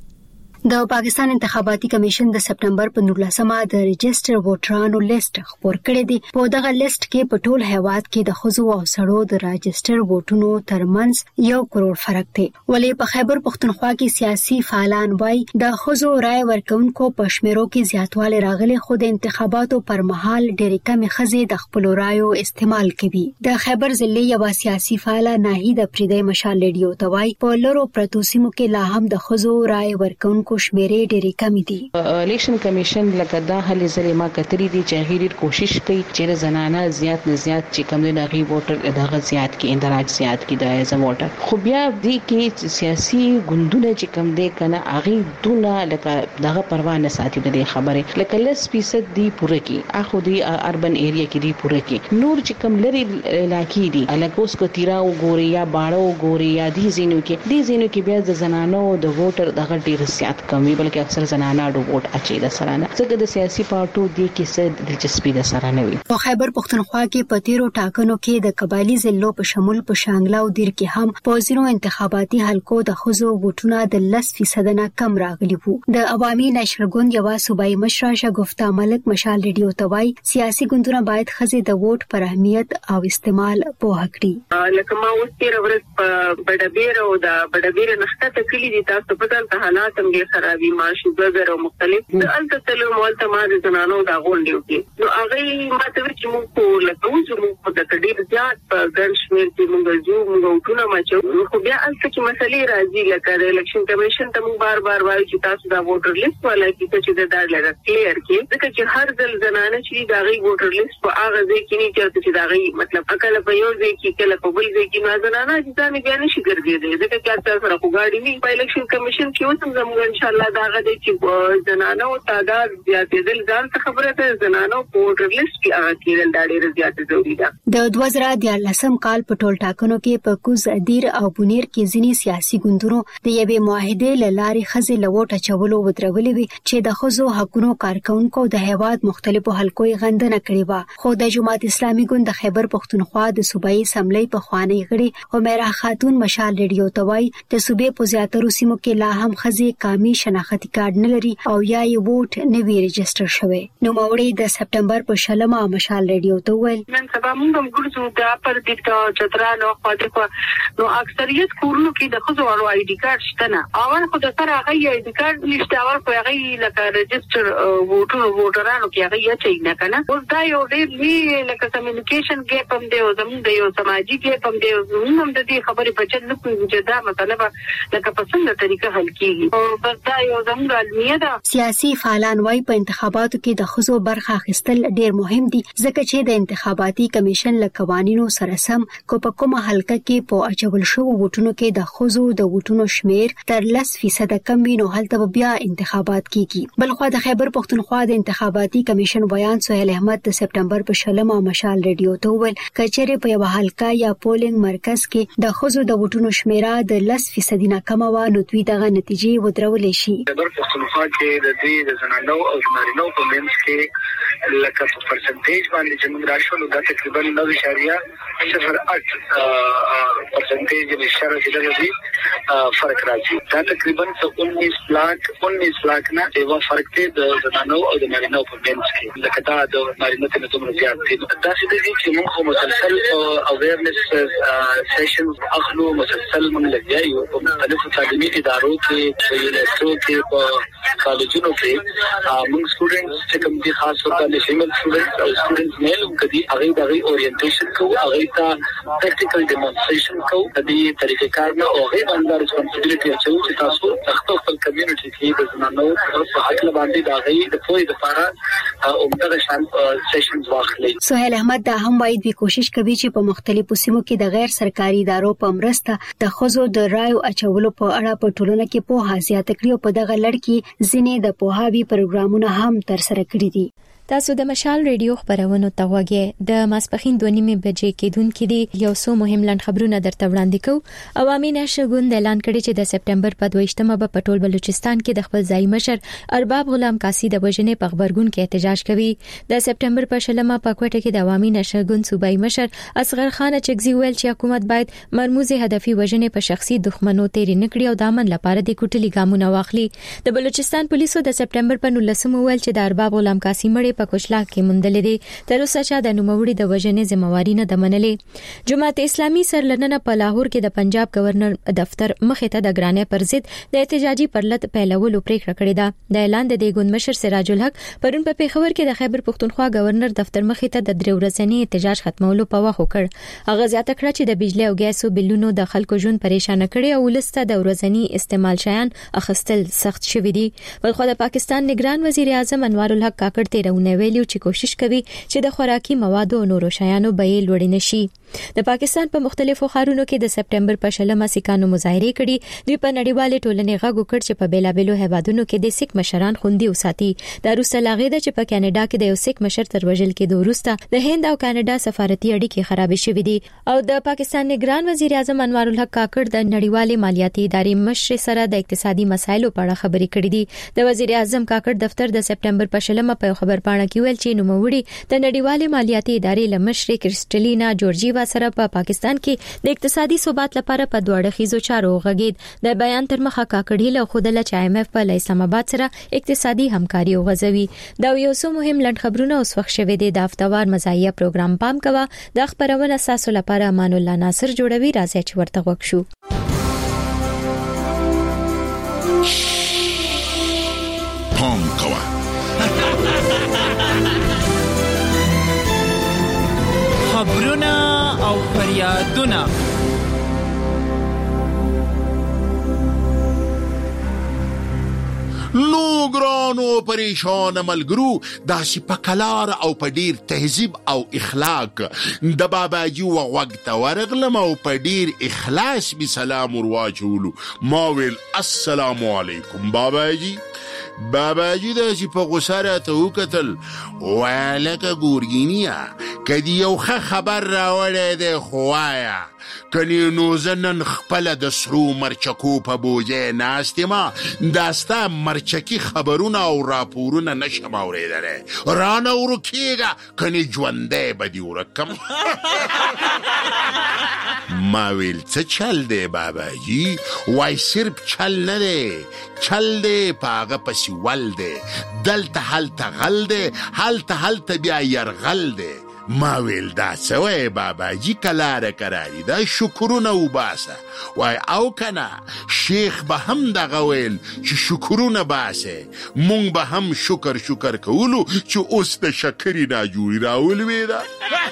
د پاکستان انتخاباتي کمیشن د سپټمبر په 19مه د رجسټر ووټرانو لیست خپور کړی دی. په دغه لیست کې په ټول هیواد کې د ښځو او سړو د رجسټر ووټونو ترمنځ 1 کروڑ فرق دی. ولې په خیبر پښتونخوا کې سیاسي فعالان وایي د ښځو رای ورکونکو په شمیرو کې زیاتوالی راغلی خو د انتخاباتو پر مهال ډېرې کمې ښځې د خپل رایو استعمال کوي. د خیبر ضلع یو سیاسي فعال ناهید افریدی مشال ریډیو ته وایي په لرو پرتو سیمو کې لا هم د ښځو رای ورکونکو شمیرې ډېرې کمې دي. الیکشن کمیشن لکه دا هلې ځلې ما کتري دي چې هغه کوشش کوي چې زنانه زیات نه زیات چې کم نه غي ووټر دغه زیات کې اندراج زیات کې د ایز ووټر خو بیا دي کې سیاسي ګوندونه چې کم دي کنه هغه دونه لکه دغه پروا نه ساتي د خبره لکه 10% دی پوره کې اخو دی اربن ایریا کې دی پوره کې نور چې کم لري علاقې دي الکوس کو تیرا او ګوري یا باړو ګوري یا دي زینو کې بیا د زنانو د ووټر دغه ډیر زیات کمی بلکې اکثر زنانه د ووټ اچي د سرانه څنګه د سیاسي پارټو دی کې څه دلچسپي د سرانه وي. په خیبر پښتونخوا کې په تیرو ټاکنو کې د قبایلی ضلعو په شمول په شانګلا او دیر کې هم په ځینو انتخاباتي حلقو د ښځو ووټونه د 10% نه کم راغلي وو. د عوامي نشر ګوند یو صوبایي مشر شګفتا ملک مشال ریډیو ته وایي سیاسي ګوندونه باید ښځې د ووټ پر اهمیت او استعمال پوه کړي. لکه ما اوس تیر ورځ په بډبیر او د بډبیر نخته تکلی دي تاسو په دغه حالات هم خرابي ماشي زګر او مختلف د التسلو مولته ما د زنانو دا غونډیو کې نو هغه ماته چې موږ په لکه موږ د کډیر زیات په ګڼ شمېر کې موږ ټول ما چې خو بیا الته چې مسلې راځي لکه د الیکشن کمیشن ته موږ بار وایو چې تاسو دا ووټر لیست ولای چې د دا لږه کلیر کې ځکه چې هر ځل زنانه چې دا غي ووټر لیست په هغه ځای کې نه چې دا غي مطلب اکل په یو ځای کې کله په بل ځای کې ما زنانه چې ځان بیا نشي ګرځېدل ځکه چې تاسو سره وګاډي نه په الیکشن کمیشن کې اوس هم ان شاء الله دا غدي چې زنانو تعداد زیاتېدل ځان څه خبره ده زنانو په ووټر لیست کې هغه کېدل دا ډېر زیات ضروري ده. د 2014 کال په ټول ټاکنو کې په کوز ادیر او بونیر کې ځینی سیاسي ګوندونو د یوې معاهده لاري خزې لوټه چولو ودرولې وي چې د خزو حقونو کارکونکو د هیواد مختلفو حلقو غندنه کړې و. خو د جماعت اسلامي ګوند د خیبر پښتونخوا د صوبایي اسمبلی په خوانی غړي عمره خاتون مشال ریډیو ته وایي د صوبې په زیاترو سیمو کې لا هم خزې کامي شناختی کارت نه لري او یا یې ووټ نه وی رجسټر شوی. نو موري د سپټمبر په شلمه مشال ریډیو ته ویل نن سبا موږ هم ګورځو د اپر دیکټا چترانو خاطر نو اکثریت کورونو کې د خزو اړو آی ډی کارت شته نه اول خو د سره هغه آی ډی کارت نشته اول خو هغه لکه رجسټر ووټرانو کې هغه یې نه کنه اوس دا یو ډېر لکه کمیونیکیشن ګیپ هم دی او زموږ د یو سماجی ګیپ هم دی موږ هم د دې خبرې په چل نه کوو چې دا مطلب لکه په څنګه طریقه حل کیږي او بس دا یو زموږ علمیه ده. سیاسي فعالان وايي په انتخاباتو کې د خزو برخه اخیستل ډېر مهم دي ځکه چې د انتخاباتي کمیشن له قوانینو سره سم په کومه حلقه کې په اچول شو ووټونو کې د خزو د ووټونو شمیر تر 10% کم وي نو هلته بیا انتخابات کیږي. بلخو د خیبر پښتونخوا د انتخاباتي کمیشن بیان سهیل احمد د سپټمبر په شلمه مشال ریډیو ته ویل کچېره په یو حلقه یا پولینګ مرکز کې د خزو د ووټونو شمیره د 10% نه کم و نو دوی دغه نتیجې ودرولې شي. خیبر پښتونخوا کې د دې د زنانو او نارینو په منځ کې لکه په پرسنټیج باندې چې موږ راشو نو دا تقریبا 9.08% نشاره چې د فرق راځي دا تقریبا 19 लाख نه یو فرق دی د زنانو او د نارینو په منځ کې لکه دا د نارینو ته دومره زیات دی دا چې موږ مسلسل اویرنس سیشنز اخلو مسلسل موږ لګیایو په مختلفو تعلیمي ادارو کې په یونیورسيټو کې په کالجونو کې موږ سټوډنټس چې کوم دي خاص طور په فیمیل سټوډنټس او سټوډنټس میل کدي هغه د اورینټیشن کوو هغه ته پریکټیکل ډیمونستریشن کوو د دې طریقې کار نه او هغه باندې ریسپانسیبিলিټي چې تاسو خپل کمیونټي کې د زنانو په حق باندې دا غي د پوهې لپاره عمده شان سیشنز واخلي. سهیل احمد دا هم وایي دوی کوشش کوي چې په مختلفو سیمو کې د غیر سرکاري ادارو په مرسته د ښځو د رایو اچولو په اړه په ټولنه کې پوهه زیاته کړي او په دغه لړ کې ځینې د پوهاوي پروګرامونه هم ترسره کړي دي. تاسو د مشال ریډیو خبرونو ته وګورئ. د ماسپخین 2:30 بجې کېدونکې دي یو څو مهم لنډ خبرونه درته وړاندې کوو. عوامي نشر ګوند اعلان کړی چې د سپټمبر په 22مه په ټول بلوچستان کې د خپل ځای مشر ارباب غلام قاسی د وژنې په خبرګون کې احتجاج کوي. د سپټمبر په 20مه په کوټه کې د عوامي نشر ګوند صوبایي مشر اصغر خان چکزي ویل چې حکومت باید مرموزه هدفي وژنې په شخصي دښمنو تیرې نکړي او د امن لپاره د کوټلي ګامونه واخلي. د بلوچستان پولیسو د سپټمبر په 19مه ویل چې د ارباب غلام قاسی مړی په کوشلاک کې مندل دي. تر اوسه چې د نوموړي د وژنې ذمہواری نه د منلې. جماعت اسلامي سرلننه په لاهور کې د پنجاب گورنر دفتر مخې ته د ګرانې پر ضد د احتجاجي پرلط پیلولو پریکړه کړې ده. د اعلان د ګوند مشر سراج الحق پرون په پیښور کې د خیبر پختونخوا گورنر دفتر مخې ته د 3 ورځنی احتجاج ختمولو په واخ وکړ. هغه زیاته کړه چې د بجلی او ګیسو بلونو د خلکو ژوند پریشان کړي او ولسته د ورځنی استعمال شیان اخستل سخت شوی دي. بلخو د پاکستان نگران وزیر اعظم انوار الحق کاکړ تیرونه ویلو چې کوشش کوي چې د خوراکي موادو او نورو شیانو بیې لوړ نشي. د پاکستان په مختلفو ښارونو کې د سپټمبر په 20مه سکانو مظاهره کړي. دوی په نړیوالې ټولنې غږ وکړ چې په بیلابېلو هیوادونو کې د سیک مشران خوندي وساتي. د روسه لاغې د چې په کاناډا کې د یو سیک مشر تر وژل کېدو وروسته د هند او کاناډا سفارتي اړیکې خراب شوې دي. او د پاکستان نگران وزیر اعظم انوار الحق کاکړ د نړیوالې مالیاتي ادارې مشر سره د اقتصادي مسایلو په اړه خبرې کړې دي. د وزیر اعظم کاکړ دفتر د سپټمبر په 20مه په خبر پاڼه کې ویل چې نوموړي د نړیوالې مالیاتي ادارې لمشر کریسټلینا جورجیوا سره په پاکستان کې د اقتصادي ثبات لپاره په دوه اړخیزو چارو غږید. د بیان تر مخه کاکړ له خودله چې IMF په اسلام آباد سره اقتصادي همکاري وغځوي. دا یو څو مهم لنډ خبرونه اوس وخت شوه د هفتوار مزایه پروګرام پام کوه. د خبرونه ساسو لپاره امان الله ناصر جوړوي. راځي چې ورته وښو. پام کوه. خبرونه او فریادونه نو ګرانو پریشان ملګرو داسې په کلار او په ډیر تهذیب او اخلاق د باباجي وغوږ ته ورغلم او په ډیر اخلاص می سلام ورواچولو. ما ویل السلام علیکم باباجي. باباجي داسې په غوسه راته وکتل. ویلکه ګورګینیا که دې یو ښه خبر راوړی دی خو وایه کنی نو زه نن خپله د سرو مرچکو په بوجۍ ناست یمه دا ستا مرچکي خبرونه او راپورونه نشم اورېدلی. رانه ورکېږه کنی ژوندی به دې ورک کم. ما ویل څه چل دی باباجي؟ وای صرف چل نه دی، چل دی په هغه پسې ول دی. دلته هلته غل دی، هلته بیا یرغل دی. ما ویل دا څه وایې باباجي کلاره کراري دا شکرونه وباسه. وای او کنه شیخ به هم دغه ویل چې شکرونه باسه. مونږ به هم شکر کولو چې اوس د شکرې ناجوړي راولوېده.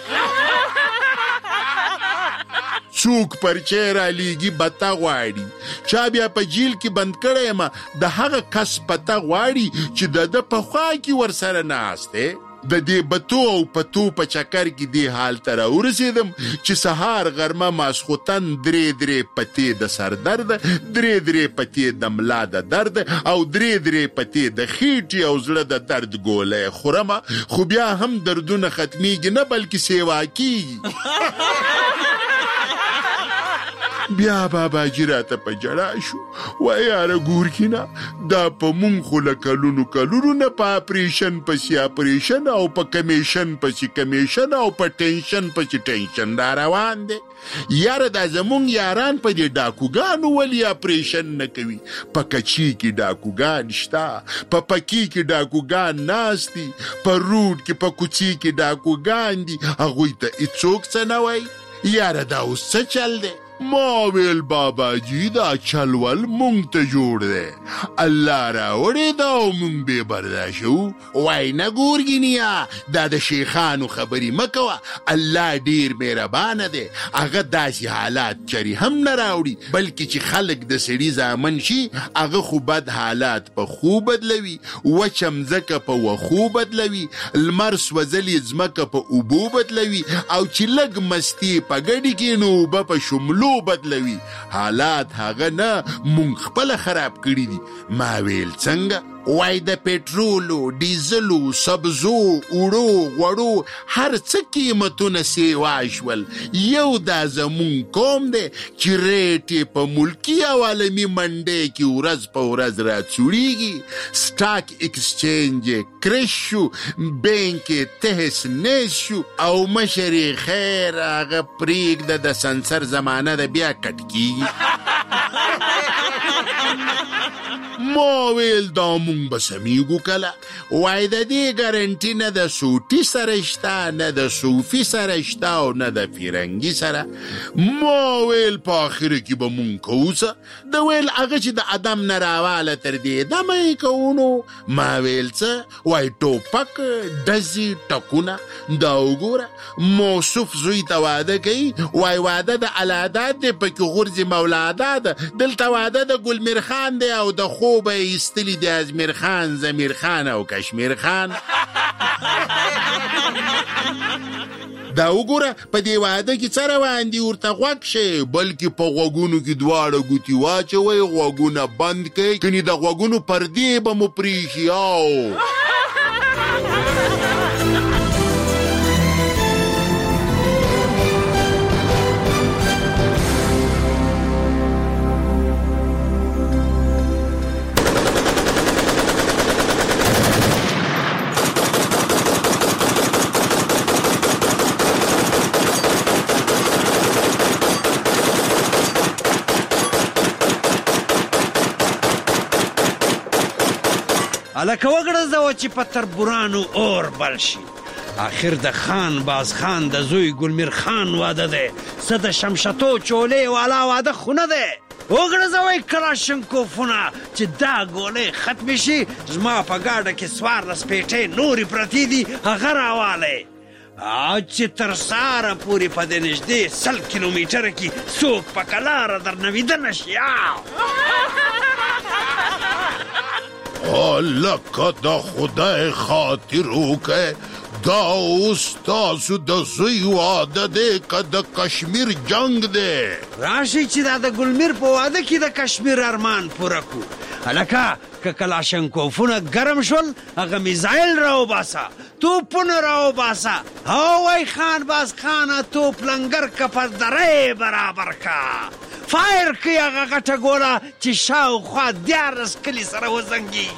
څوک پرچې را لیږي بته غواړي. چا بیا په جیل کې بند کړی یم د هغه کس پته غواړي چې د پخوا کې ورسره ناست دی. د دې بتو او پتو په چکر کې دی حال ته راورسېدم چې سهار غرمه ماسخوتن درې پتې د سر درد، درې پتې د ملا د درد او درې پتې د خېټې او زړه د درد ګولۍ خورمه. خو بیا هم دردونه ختمیږي نه بلکې سیوا کیږي. بیا باباجي راته په جړا شو. وای یاره ګورکینا دا په مونږ خو له کلونو نه په اپریشن پسې اپریشن او په کمیشن پسې کمیشن او په ټینشن پسې ټینشن دا روان دی. یاره دا زمونږ یاران په دې ډاکوګانو ولې اپریشن نه کوي؟ په کچي کې ډاکوګان شته، په پکي کې ډاکوګان ناست دي، په روډ کې په کوڅې کې ډاکوګان دي. هغوی ته هېڅوک څه نه وایي. یاره دا اوس څه چل دی؟ ما ویل بابا جی دا چلول مونږ ته جوړ دی الله راوړی دا او مونږ بې برداشو وای نه ګورګینیا دا د شیخانو خبرې مه کوه الله ډېر مهربانه دی هغه داسې حالات چرې هم نه راوړي بلکې چې خلک د سړي زامن شي هغه خو بد حالات په خو بدلوي وچه مځکه په وښو بدلوي لمر سوځلې ځمکه په اوبو بدلوي او چې لږ مستي په ګډې کې نو اوبه په شملو بدلوي حالات هغه نه مونږ خپله خراب کړي دي ما ویل څنګه وای د پټرولو ډیزلو سبزو اوړو غوړو هر څه قیمتونه سیوا شول یو دا زمون قوم دی چې ریټ یې په ملکي او عالمي منډۍ کې ورځ په ورځ راڅوړیږي سټاک ایکسچینج یې کرش شو بینک یې تهس نیس شو او مشر یې خیر هغه پرېږده د سنسر زمانه ده بیا کټ کیږي ما ویل دا مونږ به سمیږو کله وای د دې ګارنټي نه د سوټي سره شته نه د صوفي سره شته او نه د فرنګي سره ما ویل په آخره کې به مونږ کوو څه د ویل هغه چې د ادم نه راواله تر دې دمه یې کوو نو ما ویل څه وای ټوپک ډزې ټکونه دا وګوره موصوف زوی ته واده کوي وای واده د الاداد دی پکې غورځي مولاداد دلته واده د ګلمیر خان دی او د خوب یې ایستلي د ازمیر خان زمیر خان او کشمیر خان دا وګوره په دې واده کې څه روان دي ورته غوږ شئ بلکې په غوږونو کې دواړه ګوتې واچوئ غوږونه بند کړئ کنې د غوږونو پردې به مو پرېښي او الکه وګرځوه چې په تربورانو اور بل شي آخر د خان باز خان د زوی ګلمیر خان واده دی څه د شمشتو چولې والا واده خو نه دی وګرځوئ کلاشنکوفونه چې دا ګولۍ ختمې شي زما په ګاډه کې 14 پیټۍ نورې پرتې دي هغه راوالی چې تر ساره پورې په دې نږدې 100 کیلومیټره کې څوک په کلاره درنه ویده نه شي لکه د خدای خاطر وکړئ دا اوس تاسو د زوی واده دی که د کشمیر جنگ دی راشئ چې دا د ګلمیر په واده کې د کشمیر ارمان پوره کړو هلکه که کلاشنکوفونه ګرم شول هغه میزایل راوباسه توپونه راوباسه هوای خان باز خانه توپ لنګر که پر دری برابر کا فایر کړي هغه غټه ګوله چې شاوخوا 14 کلي سره وزنګېږي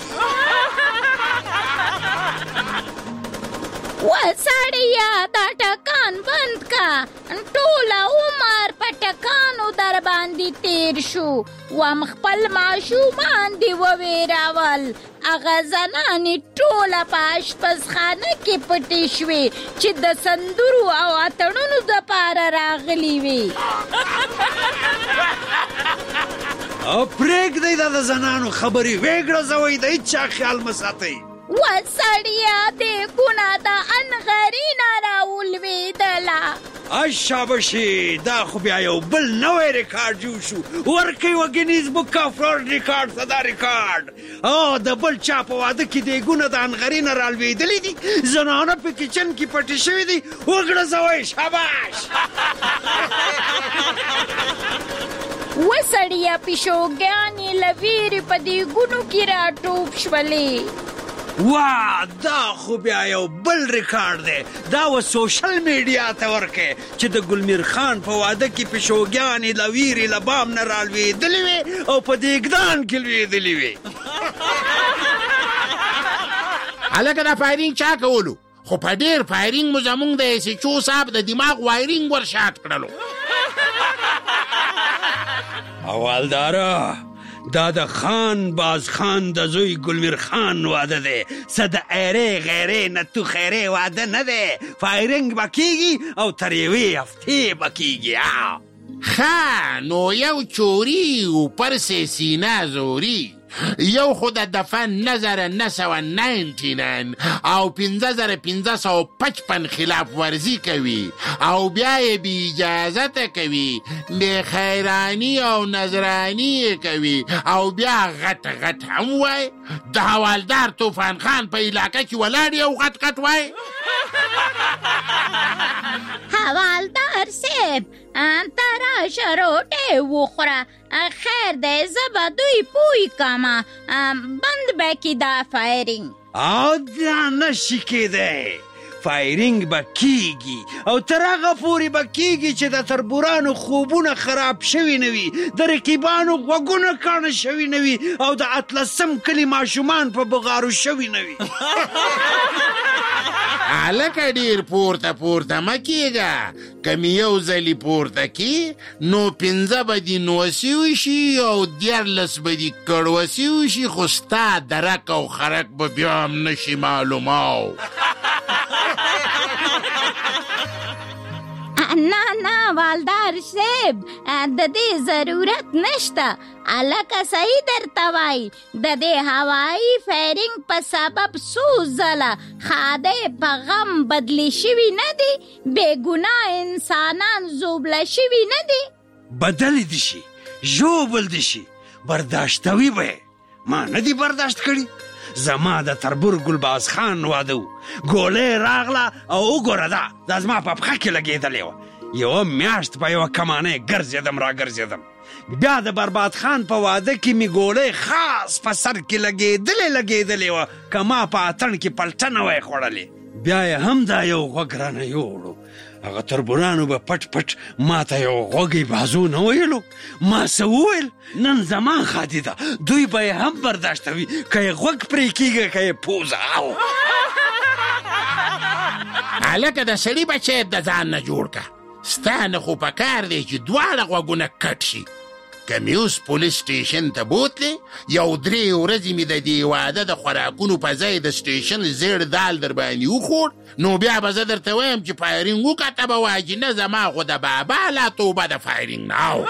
وسړیه دا ټکان بند کا ټوله عمر په ټکانو در باندې تیر شو وم خپل ماشومان دې وویراول هغه زنانې ټوله په اشپزخانه کې پټې شوې چې د سندرو او اتڼونو دپاره راغلي وې او پرېږدئ دا د زنانو خبرې ویګړځوئ د هېچا خیال مه ساتئ وسړیه دې ګونه د انغرینه راولوېدله شاباشي دا خو بیا یو بل نوی ریکارډ جوړ شو ورکوي و ګینیز بک آف ورلډ ریکارډ ته دا ریکارډ د بل چا په واده کې دیګونه د انغرینه رالوېدلي دي زنانه په کچن کې پټې شوي دي وګړځوئ شاباش وسړیه پیشوګانې له ویرې په دیګونو کې راټوپ شولې وا دا خو بیا یو بل ریکارډ دی دا و سوشل میډیا ته ورکې چې د ګلمیر خان په واده کې پیشوګانې له ویرې له بام نه رالوېدلې وې او په دیګدان کې لوېدلې وې هلکه دا فایرینګ چا کولو خو په ډېر فایرینګ مو زمونږ د ایس ایچ او صاحب د دماغ وایرینګ ورشات کړلو اولداره دا د خان باز خان د زوی ګلمیر خان واده دی څه د ایرې غیرې نه تو خیرې واده نه دی فایرینګ به کېږي او تر یوې هفتې به کېږي نو یو چوری و پرس سینه زوری، یو خود دفن 1999 او 5555 خلاف ورزی کوي او بیا بی اجازه کوي، بی خیرانی او نظرانی کوي او بیا غټ غټ هم وای. د حوالدار طوفان خان په علاقه کې ولاړ یو غټ غټ وای. حوالدار صاحب ترا شروټه وخوره، خیر دی زبا دوی پوی کاما بند بکی دا فایرینگ. او دا نشی کیده، فایرینگ با کیگی او تراغا پوری با کیگی چې د تربورانو خوبونه خراب شوی نوی، د رکیبانو غوگونه کانه شوی نوی او د اطلسم کلی ماشومان په بغارو شوی نوی. الکه ډیر پورته مکیگا، کمی یو زلی پورته کی نو 15 بدی نوسی وشي او 14 بدی کڑوسی وشي، خو ستا درک او خرک به بیا هم نشي معلوماو. نه والدار صاحب د دې ضرورت نشته، الکه صحیح درته وای. د دې هوایی فایرینگ په سبب څو ځله خاده په غم بدلی شوي نه دي، بېګناه انسانان زوبله شوي نه دي. بدلی دي شي، ژوبل دي شي، برداشتوي به ما نه دي برداشت کړي. زما د تربور ګلباز خان واده و، ګولۍ راغله او وګوره دا زما په پښه کې لګېدلې وه. یوه میاشت په یوه کمانۍ ګرځېدم را ګرځېدم، بیا د برباد خان په واده کې مې ګولۍ خاص په سر کې لګېدلې وه، که ما په اتڼ کې پلټه نه وای خوړلې. بیا یې هم دا یو غوږ رانه یوړو، هغه تربورانو به پټ ما ته یو غوږی بازو نه ویلو. ما څه وویل؟ نن زمان خادي ده، دوی به یې هم برداشتوي، که یې غوږ پرې کېږي که یې پوزه. او هلکه د سړي بچی د ځان نه جوړ که، ستا نه خو په کار دی چې دواړه غوږونه کټ شي. که مې اوس پولیس سټیشن ته بوتلې، یو 3 ورځې مې د دې واده د خوراکونو په ځای د سټیشن زیړ دال در باندې وخوړ، نو بیا به زه درته وایم چې فایرینګ وکړه، ته به وایې چې نه زما خو د بابا لا توبه د فایرینګ نه.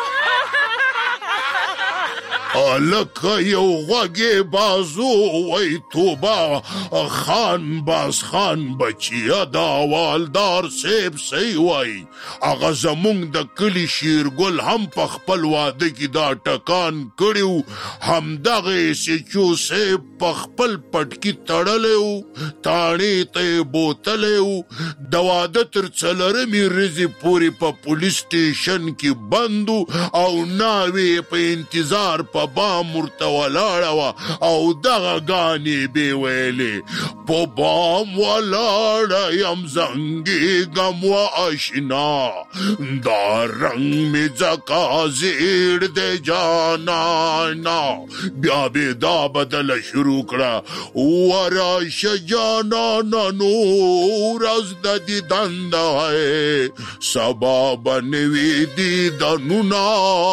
الکه یو غوږی بازو وی توبه، خان باز خان بچیه د حوالدار صاحب سی وی. هغه زمونږ د کلي شیرګل هم په خپل واده کې دا ټکان کړي، همدغه سچو صاحب په خپل پټکي تړلی و، تاڼې ته یې بوتلی و. د واده تر 4مې ورځې پورې په پولیس سټیشن کې بند او ناوې په انتظار په بام ورته ولاړه وه او دغه ګانې بې ویلې، په بام ولاړه یم زنګېږم و اشنا، دا رنګ مې ځکه زیړ دی جانانا. بیا بې دا بدله شروع کړه، وراشه جانانا نو ورځ د دیدن ده، سبا به نوي دیدنونه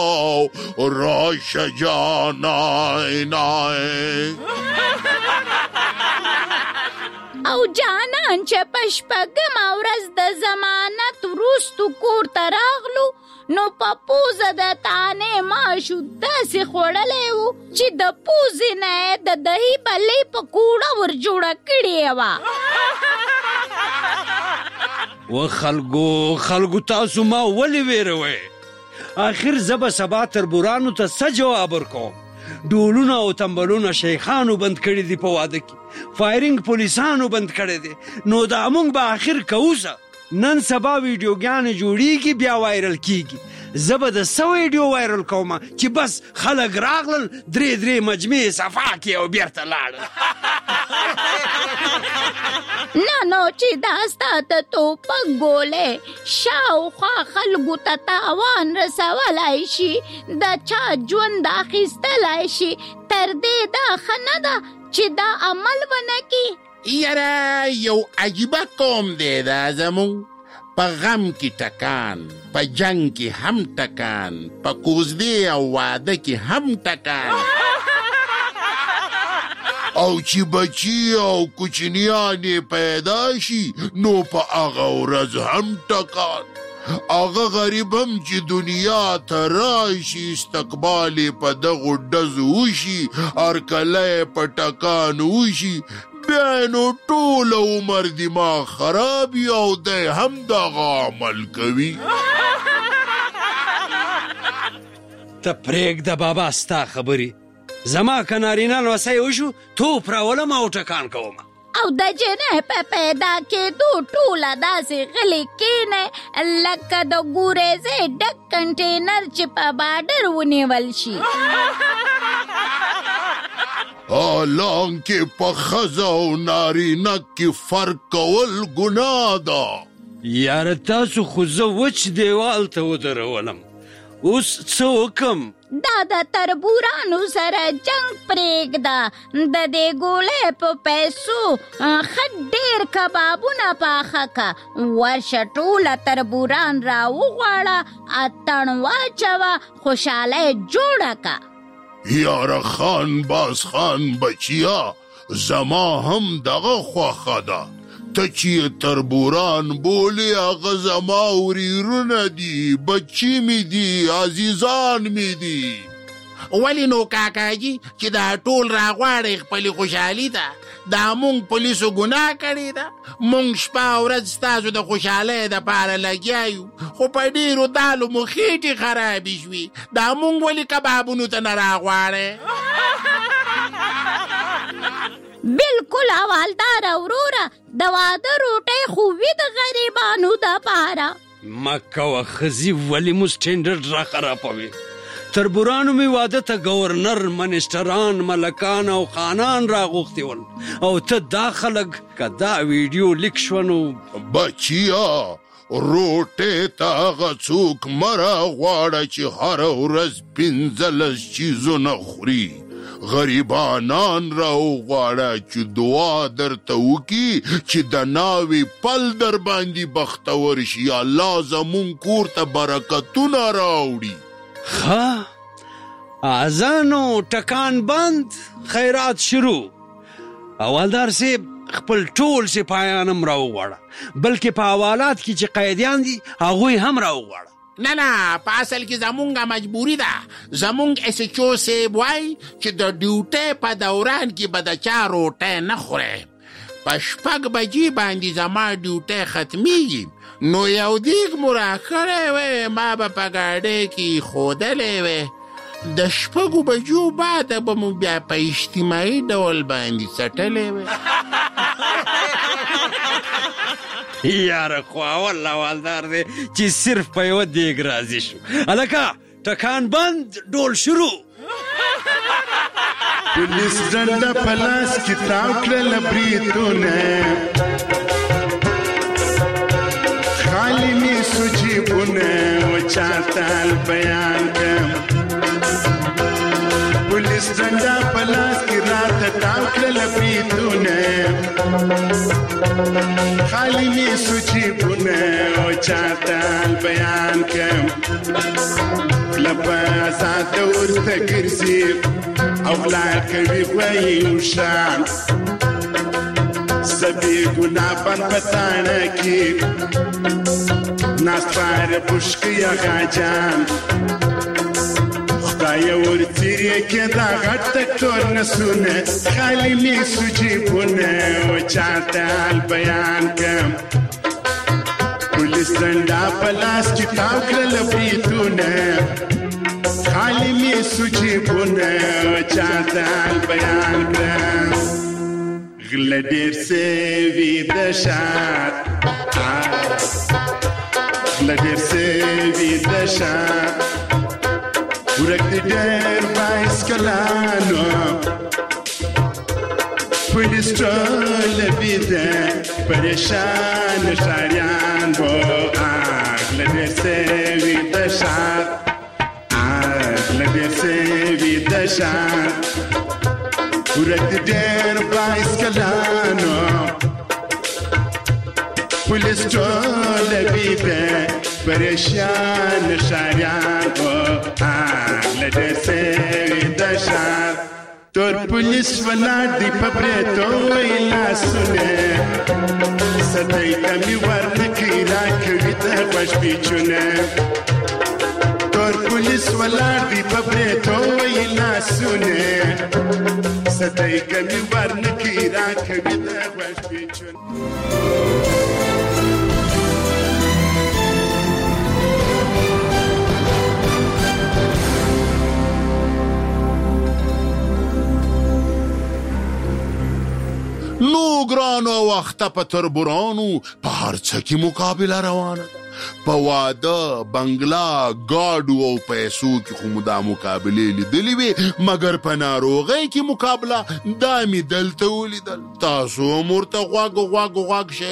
راشه او جانان چې په شپږمه ورځ د ضمانت وروستو کور ته راغلو، نو په پوزه د تانې ماشو داسې خوړلی و چې د پوزې نه یې د دهي بلې په کوړه ور جوړه کړې وه. و خلکو تاسو ما ولې ویروئ؟ آخر زه به سبا تربورانو ته څه جواب ورکوم؟ ډولونه او تنبلونه شیخانو بند کړي دي په واده کې، فایرینګ پولیسانو بند کړي دي، نو دا موږ به آخر کوزه. نن سبا ویډیوګانې جوړیږي بیا وایرل کیږي، زه به د څه ویډیو وایرل کومه چې بس خلک راغلل 3 مجمع صفا کې او بیرته لاړل. نو چې دا ستا د ټوپک ګولۍ شاوخوا خلکو ته تاوان رسولی شي، د چا ژوند اخیستلی شي، تر دې دا ښه نه ده چې دا عمل ونه کړي. یاره یو عجیبه قوم دی دا زمونږ، په غم کې ټکان، په جنگ کې هم ټکان، په کوزدې او واده کې هم ټکان. او چې بچی او کوچنیانې پیدا شي نو په هغه ورځ هم ټکان. هغه غریب هم چې دنیا ته راشي استقبال یې په دغو ډزو وشي هرکلی یې په ټکان وشي بیا نو ټول عمر دماغ خراب وي او دی هم دغه عمل کوي ته پرېږده بابا ستا خبرې زما که نارینه لوسی وشو توپ راولم او ټکان کوم او د جنې په پیدا کېدو ټوله داسې غلې کېنئ لکه د ګوریزې ډک کنټینر چې په باډر ونیول شي حالانکه په ښځه او نارینه کې فرق کول ګناه ده یاره تاسو خو زه وچ دیوال ته ودرولم اوس څه وکم دا د تربورانو سره جنگ پرېږده د دې ګولۍ په پیسو ښه ډېر کبابونه پاخه که ورشه ټوله تربوران راوغواړه اتڼ واچوه خوشحالۍ جوړه که یاره خان باز خان بچیا زما هم دغه خوښه ده ته چې تربوران بولې هغه زما وریرونه دي بچي مې دي عزیزان مې دي ولې نو کاکاجي چې دا ټول راغواړئ خپلې خوشحالي ته دا مونږ پولیسو ګناه کړې ده مونږ شپه ورځ ستاسو د خوشحالۍ دپاره لګیا یو خو په ډېرو دالو مو خېټې خرابې شوې دا مونږ ولې کبابونو ته نه راغواړئ بالکل حوالداره وروره د واده روټۍ خو وي د غریبانو دپاره مه کوه ښځې ولې مو سټینډرډ راخرابوي تربورانو مې واده ته گورنر منسټران ملکان او خانان راغوښتي ول او ته دا خلک که دا ویډیو لیک شوه نو بچیا روټې ته هغه څوک مه راغواړه چې هره ورځ 15 چیزونه خوري غریبانان راوغواړه چې دعا درته وکړي چې د ناوې پل در باندې بختور شي الله زمونږ کور ته برکتونه راوړي ښه اذانو ټکان بند خیرات شروع اولدار صاحب خپل ټول سپایان هم راوغواړه بلکې په حوالات کې چې قیدیان دي هغوی هم راوغواړه نه نه په اصل کې زمونږه مجبوري ده زمونږ اس ایچ او صاحب وایي چې د ډیوټۍ په دوران کې به د چا روټۍ نه خورئ په 6 بجې باندې زما ډیوټۍ ختمیږي نو یو دیګ مو راکړی وی ما به په ګاډۍ کې ښودلی وی د 6 بجو بعده به مو بیا په اجتماعي ډول باندې څټلی وی یاره خو اول حوالدار دی چې صرف په یوه دیګ راضي شو هلکه ټکان بند ډول شروع پولیس ډنډه په لاس کې تاو کړله بریتونه خالي مې سو جیبونه و چاته بیان کړم پولیس ډنډه په لاس کې راته تاو کړله بریتونه خالي مې سو جیبونه و چاته بیان کړم لپه آزاد ورته ګرځي او لار کوي غوی وشان سبي ګنا بن پتانه کی ناستار پوشکیا غاجان خدای ورتیری کې دا غټ ټکور نسونه خالي می سوجي بونه او چاته بیان کم پولیس ډنډا پلاس کې تاو کړل بریتونه خالي می سوچي بونه چاته بیان کړم غل ډېر سوي د شات غل ډېر سوي د شات ورک ډېر بایس کلانو پولیس ټول بيده پریشان شاریان وو غل ډېر سوي د شات سوي د شان ورک ډېر بایس کلانو پولیس ټول بيده پریشان شاریان وو ډېر سوي د شان تور پولیس ولاړ دی په پرېتو وی لاسونه سدی کمی ورنکې راکوي د غوږ پیچونه تور پولیس ولاړ دی په پرېتو وی لاسونه سدی کمی ورنکې راکوي د غوږ پیچونه نو ګرانو وخته په تربورانو په هر څه کې مقابله روانه ده په واده بنګلا ګاډو او پیسو کې خو مو دا مقابلې لیدلې وې مګر په ناروغۍ کې مقابله دا مې دلته ولیدل تاسو هم ورته غوږ شئ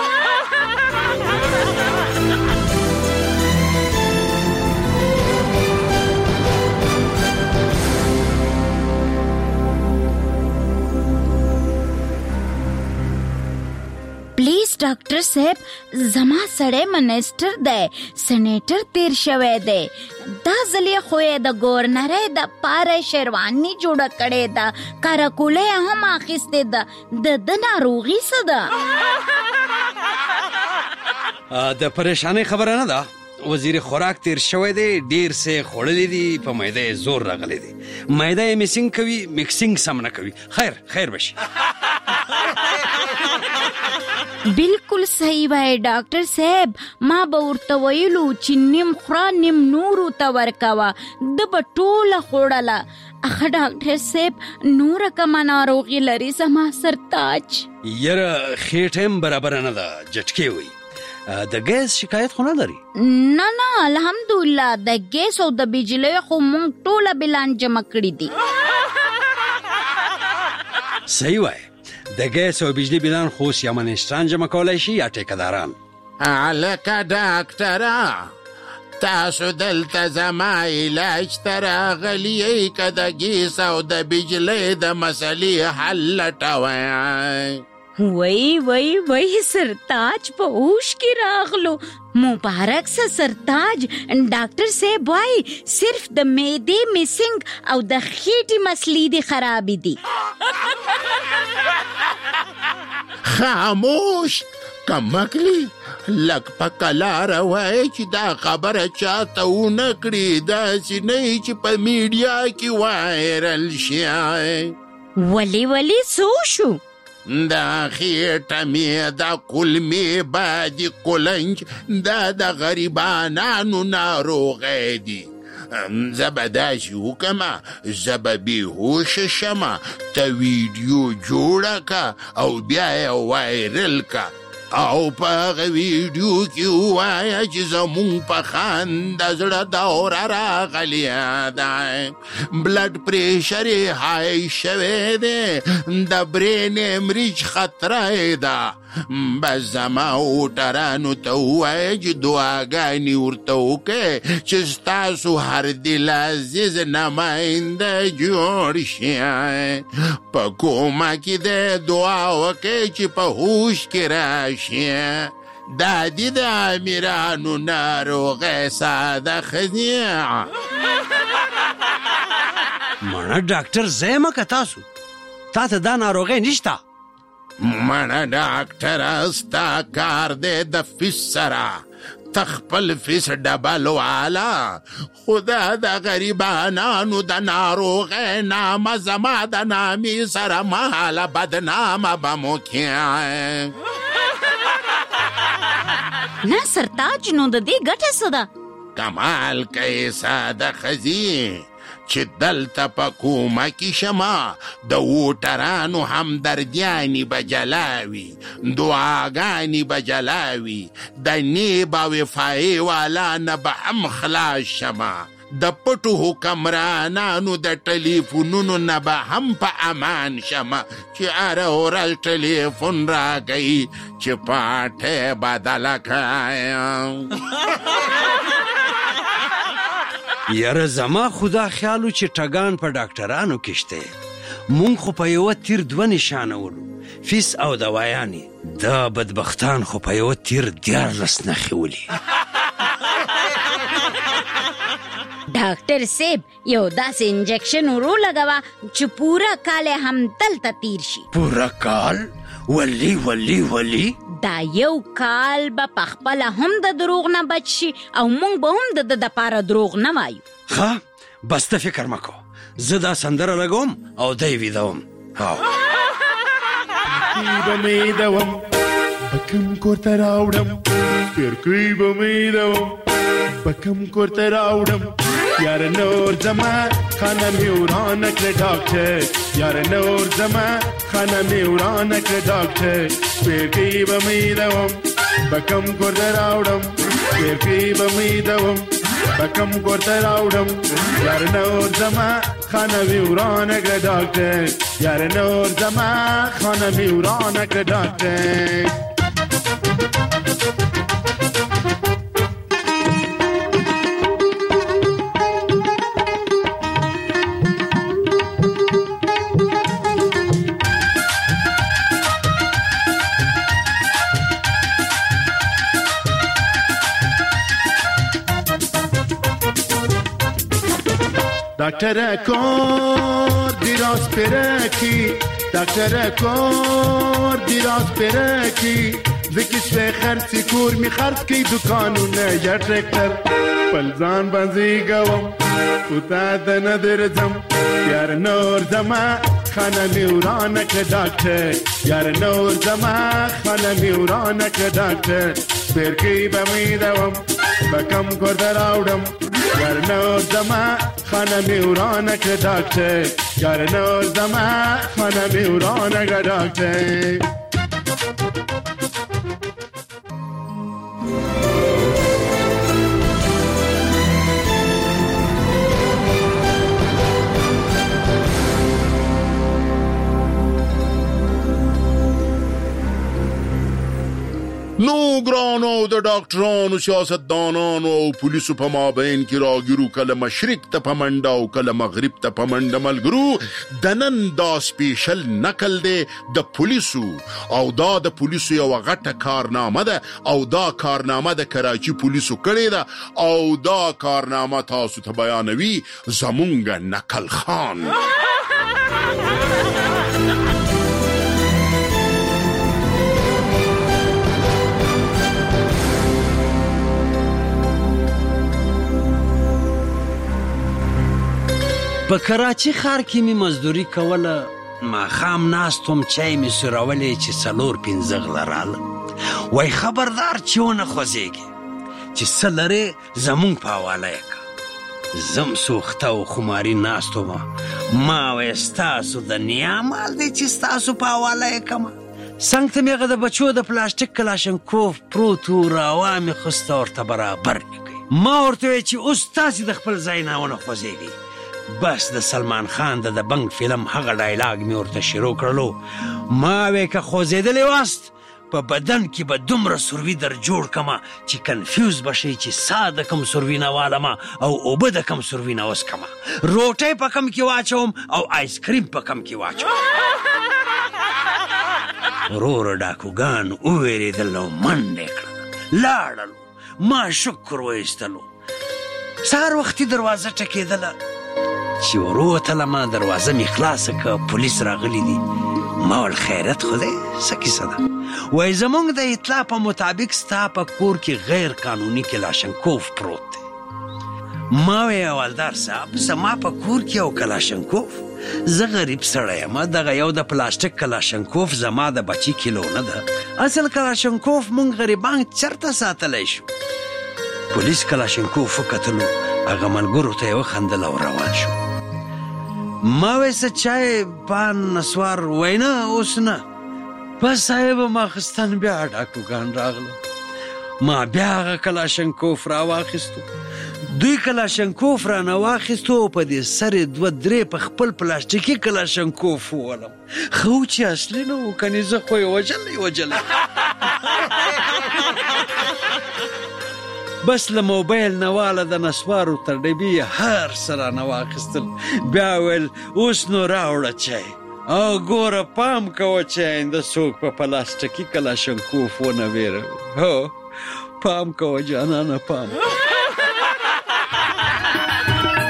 پلیز ډاکټر صاحب زما سړی منیسټر دی سینیټر تیر شوی دی دا ځلې خو یې د ګورنرۍ د پاره شیرواني جوړه کړې ده کارکولی هم اخیستې ده د ناروغي څه ده د پریشانۍ خبره نه ده وزیر خوراک تیر شوی دی ډیر څه خوړلی دي په معده یې زور راغلی دی معده یې میسینګ کوي میکسینګ سم نه کوي خیر بشي بالکل صحیح وای ډاکټر صاحب ما به ورته ویلو چې نیم خوره نیم نورو ته ورکوه ده به ټوله خوړله اخه ډاکټر صاحب نوره کومه ناروغي لري زما سرتاج یاره خېټه هم برابره نه ده جټکې وي د ګیس شکایت خو نه لري نه الحمدلله د ګیس او د بجلی خو مونږ ټوله بلان جمع کړي دي صحیح وای د ګیس او بجلی بلان خو یا منیسټران جمع کولی شي یا ټیکهداران هلکه ډاکټره تاسو دلته زما علاج ته راغلي یئ که د ګیس او د بجلی د مسلې حل لټوئ وای سرتاج په اوش کې راغلو مبارک سه سرتاج ډاکټر صاحب وای صرف د معدې میسینګ او د خېټې مسلې دي خرابې دي خاموش کمکلی لږ په کلاره وای چې دا خبره چاته ونه کړي داسې نه چې په میډیا کې وایرل شي ولې څه شو دا خېټه مې دا کلمې بادي کلنج دا د غریبانانو ناروغی دي زه به داسې وکمه زه به بېهوشه شمه ته ویډیو جوړه که او بیا یې وایرل که او په هغه ویډیو کې ووایه چې زمونږ په خان د زړه دوره راغلې ده بلډ پریشر یې های شوی دی د برین امریج خطره ده بس زما اوټرانو ته ووایه چې دعاګانې ورته وکړئ چې ستاسو هر دل عزیز نماینده جوړ شي په کومه کې دی دعا وکړئ چې په هوش کې راشي دا دي د امیرانو ناروغۍ ساده ښځې مړه ډاکټر زه یم که تاسو تا ته دا ناروغۍ نشته مړه ډاکټره ستا کار دی د فیس سره ته خپل فیس ډبل واله خو دا د غریبانانو د ناروغۍ نامه زما د نامې سره مهاله بدنامه به مو کړي نه سرتاج نو د دې ګټه څه ده کمال کوي ساده ښځې چې دلته په کومه کې شمه د ووټرانو همدردیانې به جلاوي دعاګانې به جلاوي د نیب او وفایې والا نه به هم خلاص شمه د پټو حکمرانانو د ټلیفونونو نه به هم په امان شمه چې هره ورځ ټلیفون راکوي چې پاټې بدله کړم یاره زما خدا خیالو چې ټګان په ډاکټرانو کې شته مونږ خو په یوه تیر دوه نشانه ولو فیس او دوایانې دا بدبختان خو په یوه تیر 14 نښې ولي ډاکټر صاحب یو داسې انجکشن ورو لګوا چې پورا کال هم دلته تیر شي. پورا کال؟ ولی دا یو کال به پخپله هم د دروغ نه بچ شي او مونږ به هم د دپاره دروغ نه وایو. ښه بس ته فکر مه کوه، زه دا سندره لګوم او دی ویدوم. به مې دوم بکم کور ته راوړم، پیرکۍ به مې دوم بکم کور ته راوړم. یار نور زما خانه مې ورانه کړه ډاکټر، یار نور زما خانه مې ورانه کړه ډاکټر. پیرکۍ به مې دوم بکم کور ته راوړم، پیرکۍ به مې دوم بکم کور ته راوړم. یار نور زما خانه مې ورانه کړه ډاکټر، یار نور زما خانه مې ورانه کړه ډاکټر. دکتر کور دیراز پرکی، دکتر کور دیراز پرکی. زکیسه خرچی کور می خرچ کی دکانونه یا ترکتر. پلزان بازی گوم اوتا دن درزم. یار نور زما خانه می ورانه که دکتر، یار نور زما خانه می ورانه که دکتر. پیرکی به می دوم بکم کور دراوڑم. یار نور زما خانه می ورانه که دکتر، یار نور زما خانه می ورانه که دکتر. نو ګرانو د ډاکټرانو، سیاستدانانو او پولیسو په مابین کې راګیرو، کله مشرق ته په منډه او کله مغرب ته په منډه. ملګرو د نن دا سپیشل نقل دی د پولیسو، او دا د پولیسو یو غټه کارنامه ده، او دا کارنامه د کراچي پولیسو کړې ده، او دا کارنامه تاسو ته بیانوي زمونږ نقل خان. په کراچي ښار کې مې مزدوري کوله، ماښام ناستم چای مې سورولی چې 4-5 غله راله. وای خبردار چې ونه خوځېږي چې څه لرې زمونږ په حواله یې که. زم سوخته او خماري ناستو ما وی ستاسو د نیا مال دی چې ستاسو په حواله یې کمه. څنګ ته مې هغه د بچو د پلاسټیک کلاشنکوف پروت و، راوا مې خسته ورته برابر مې کوي. ما ورته وی چې اوس تاسې د خپل ځای نه ونه خوځېږئ. بس د سلمان خان د بنګ فلم هغه ډایلاګ مې ورته شروع کړلو. ما وی که خوځېدلی واست په بدن کې به دومره سروي در جوړ کما چې کنفیوز بشئ چې سا د کم سروي نه والمه او اوبه د کم سروي نه وسکمه، روټۍ په کم کې واچوم او آیس کریم په کم کې واچوم. وروره ډاکوګان وویرېدل او منډې کړه، لاړلو. ما شکر وایستلو. سهار وختي دروازه ټکېدله چې وروتلمه، دروازه مې خلاصه که پولیس راغلی دي. ما ول خیرت خو دی څه کیسه ده؟ وایي زمونږ د اطلاع په مطابق ستا په کور کې غیر قانوني کلاشنکوف پروت دی. ما وی حوالدار صاحب زما په کور کې یو کلاشنکوف؟ زه غریب سړی یم، دغه یو د پلاسټیک کلاشنکوف زما د بچي کیلو نه ده. اصل کلاشنکوف مونږ غریبان چرته ساتلی شو؟ پولیس کلاشنکوف وکتلو، هغه ملګرو ته یې وخندل او روان شو. ما وی څه چای پان نسوار؟ وی نه اوس نه. بس صاحب ماخستن بیا ډاکوګان راغله. ما بیا هغه کلاشنکوف راواخیستو. دوی کلاشنکوف را نه واخیستو او په دې سر 2-3 په خپل پلاسټیکي کلاشنکوف وولم. خو چې اصلي نه و، کنې زه خو یې وجلی. بس له موبایل نه واله د نسوارو تر ډبې هر څه را نه واخیستل. بیا ویل اوس نو راوړه چای، او ګوره پام کوه چې آینده څوک په پلاسټیکي کلاشنکوف ونه ویره. هو پام کوه جانانه، پام.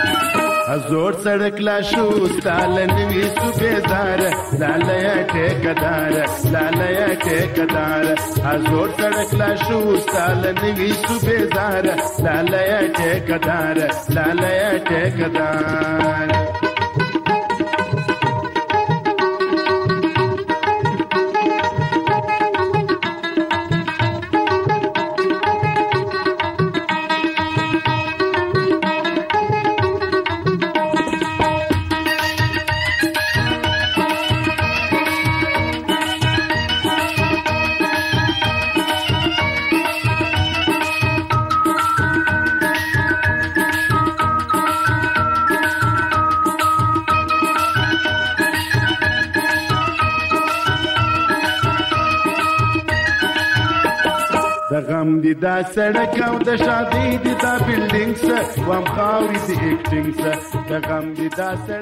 زور سړک لا شو ستالن وی صوبیدار لاله ټیکدار لاله ټیکدار زور سړک لا شو ستالن وی صوبیدار لاله ټیکدار لاله ټیکدار غم دي دا سړک او د شادي دي دا بلډینګز وام خاوري دي اکټینګز د غم دي دا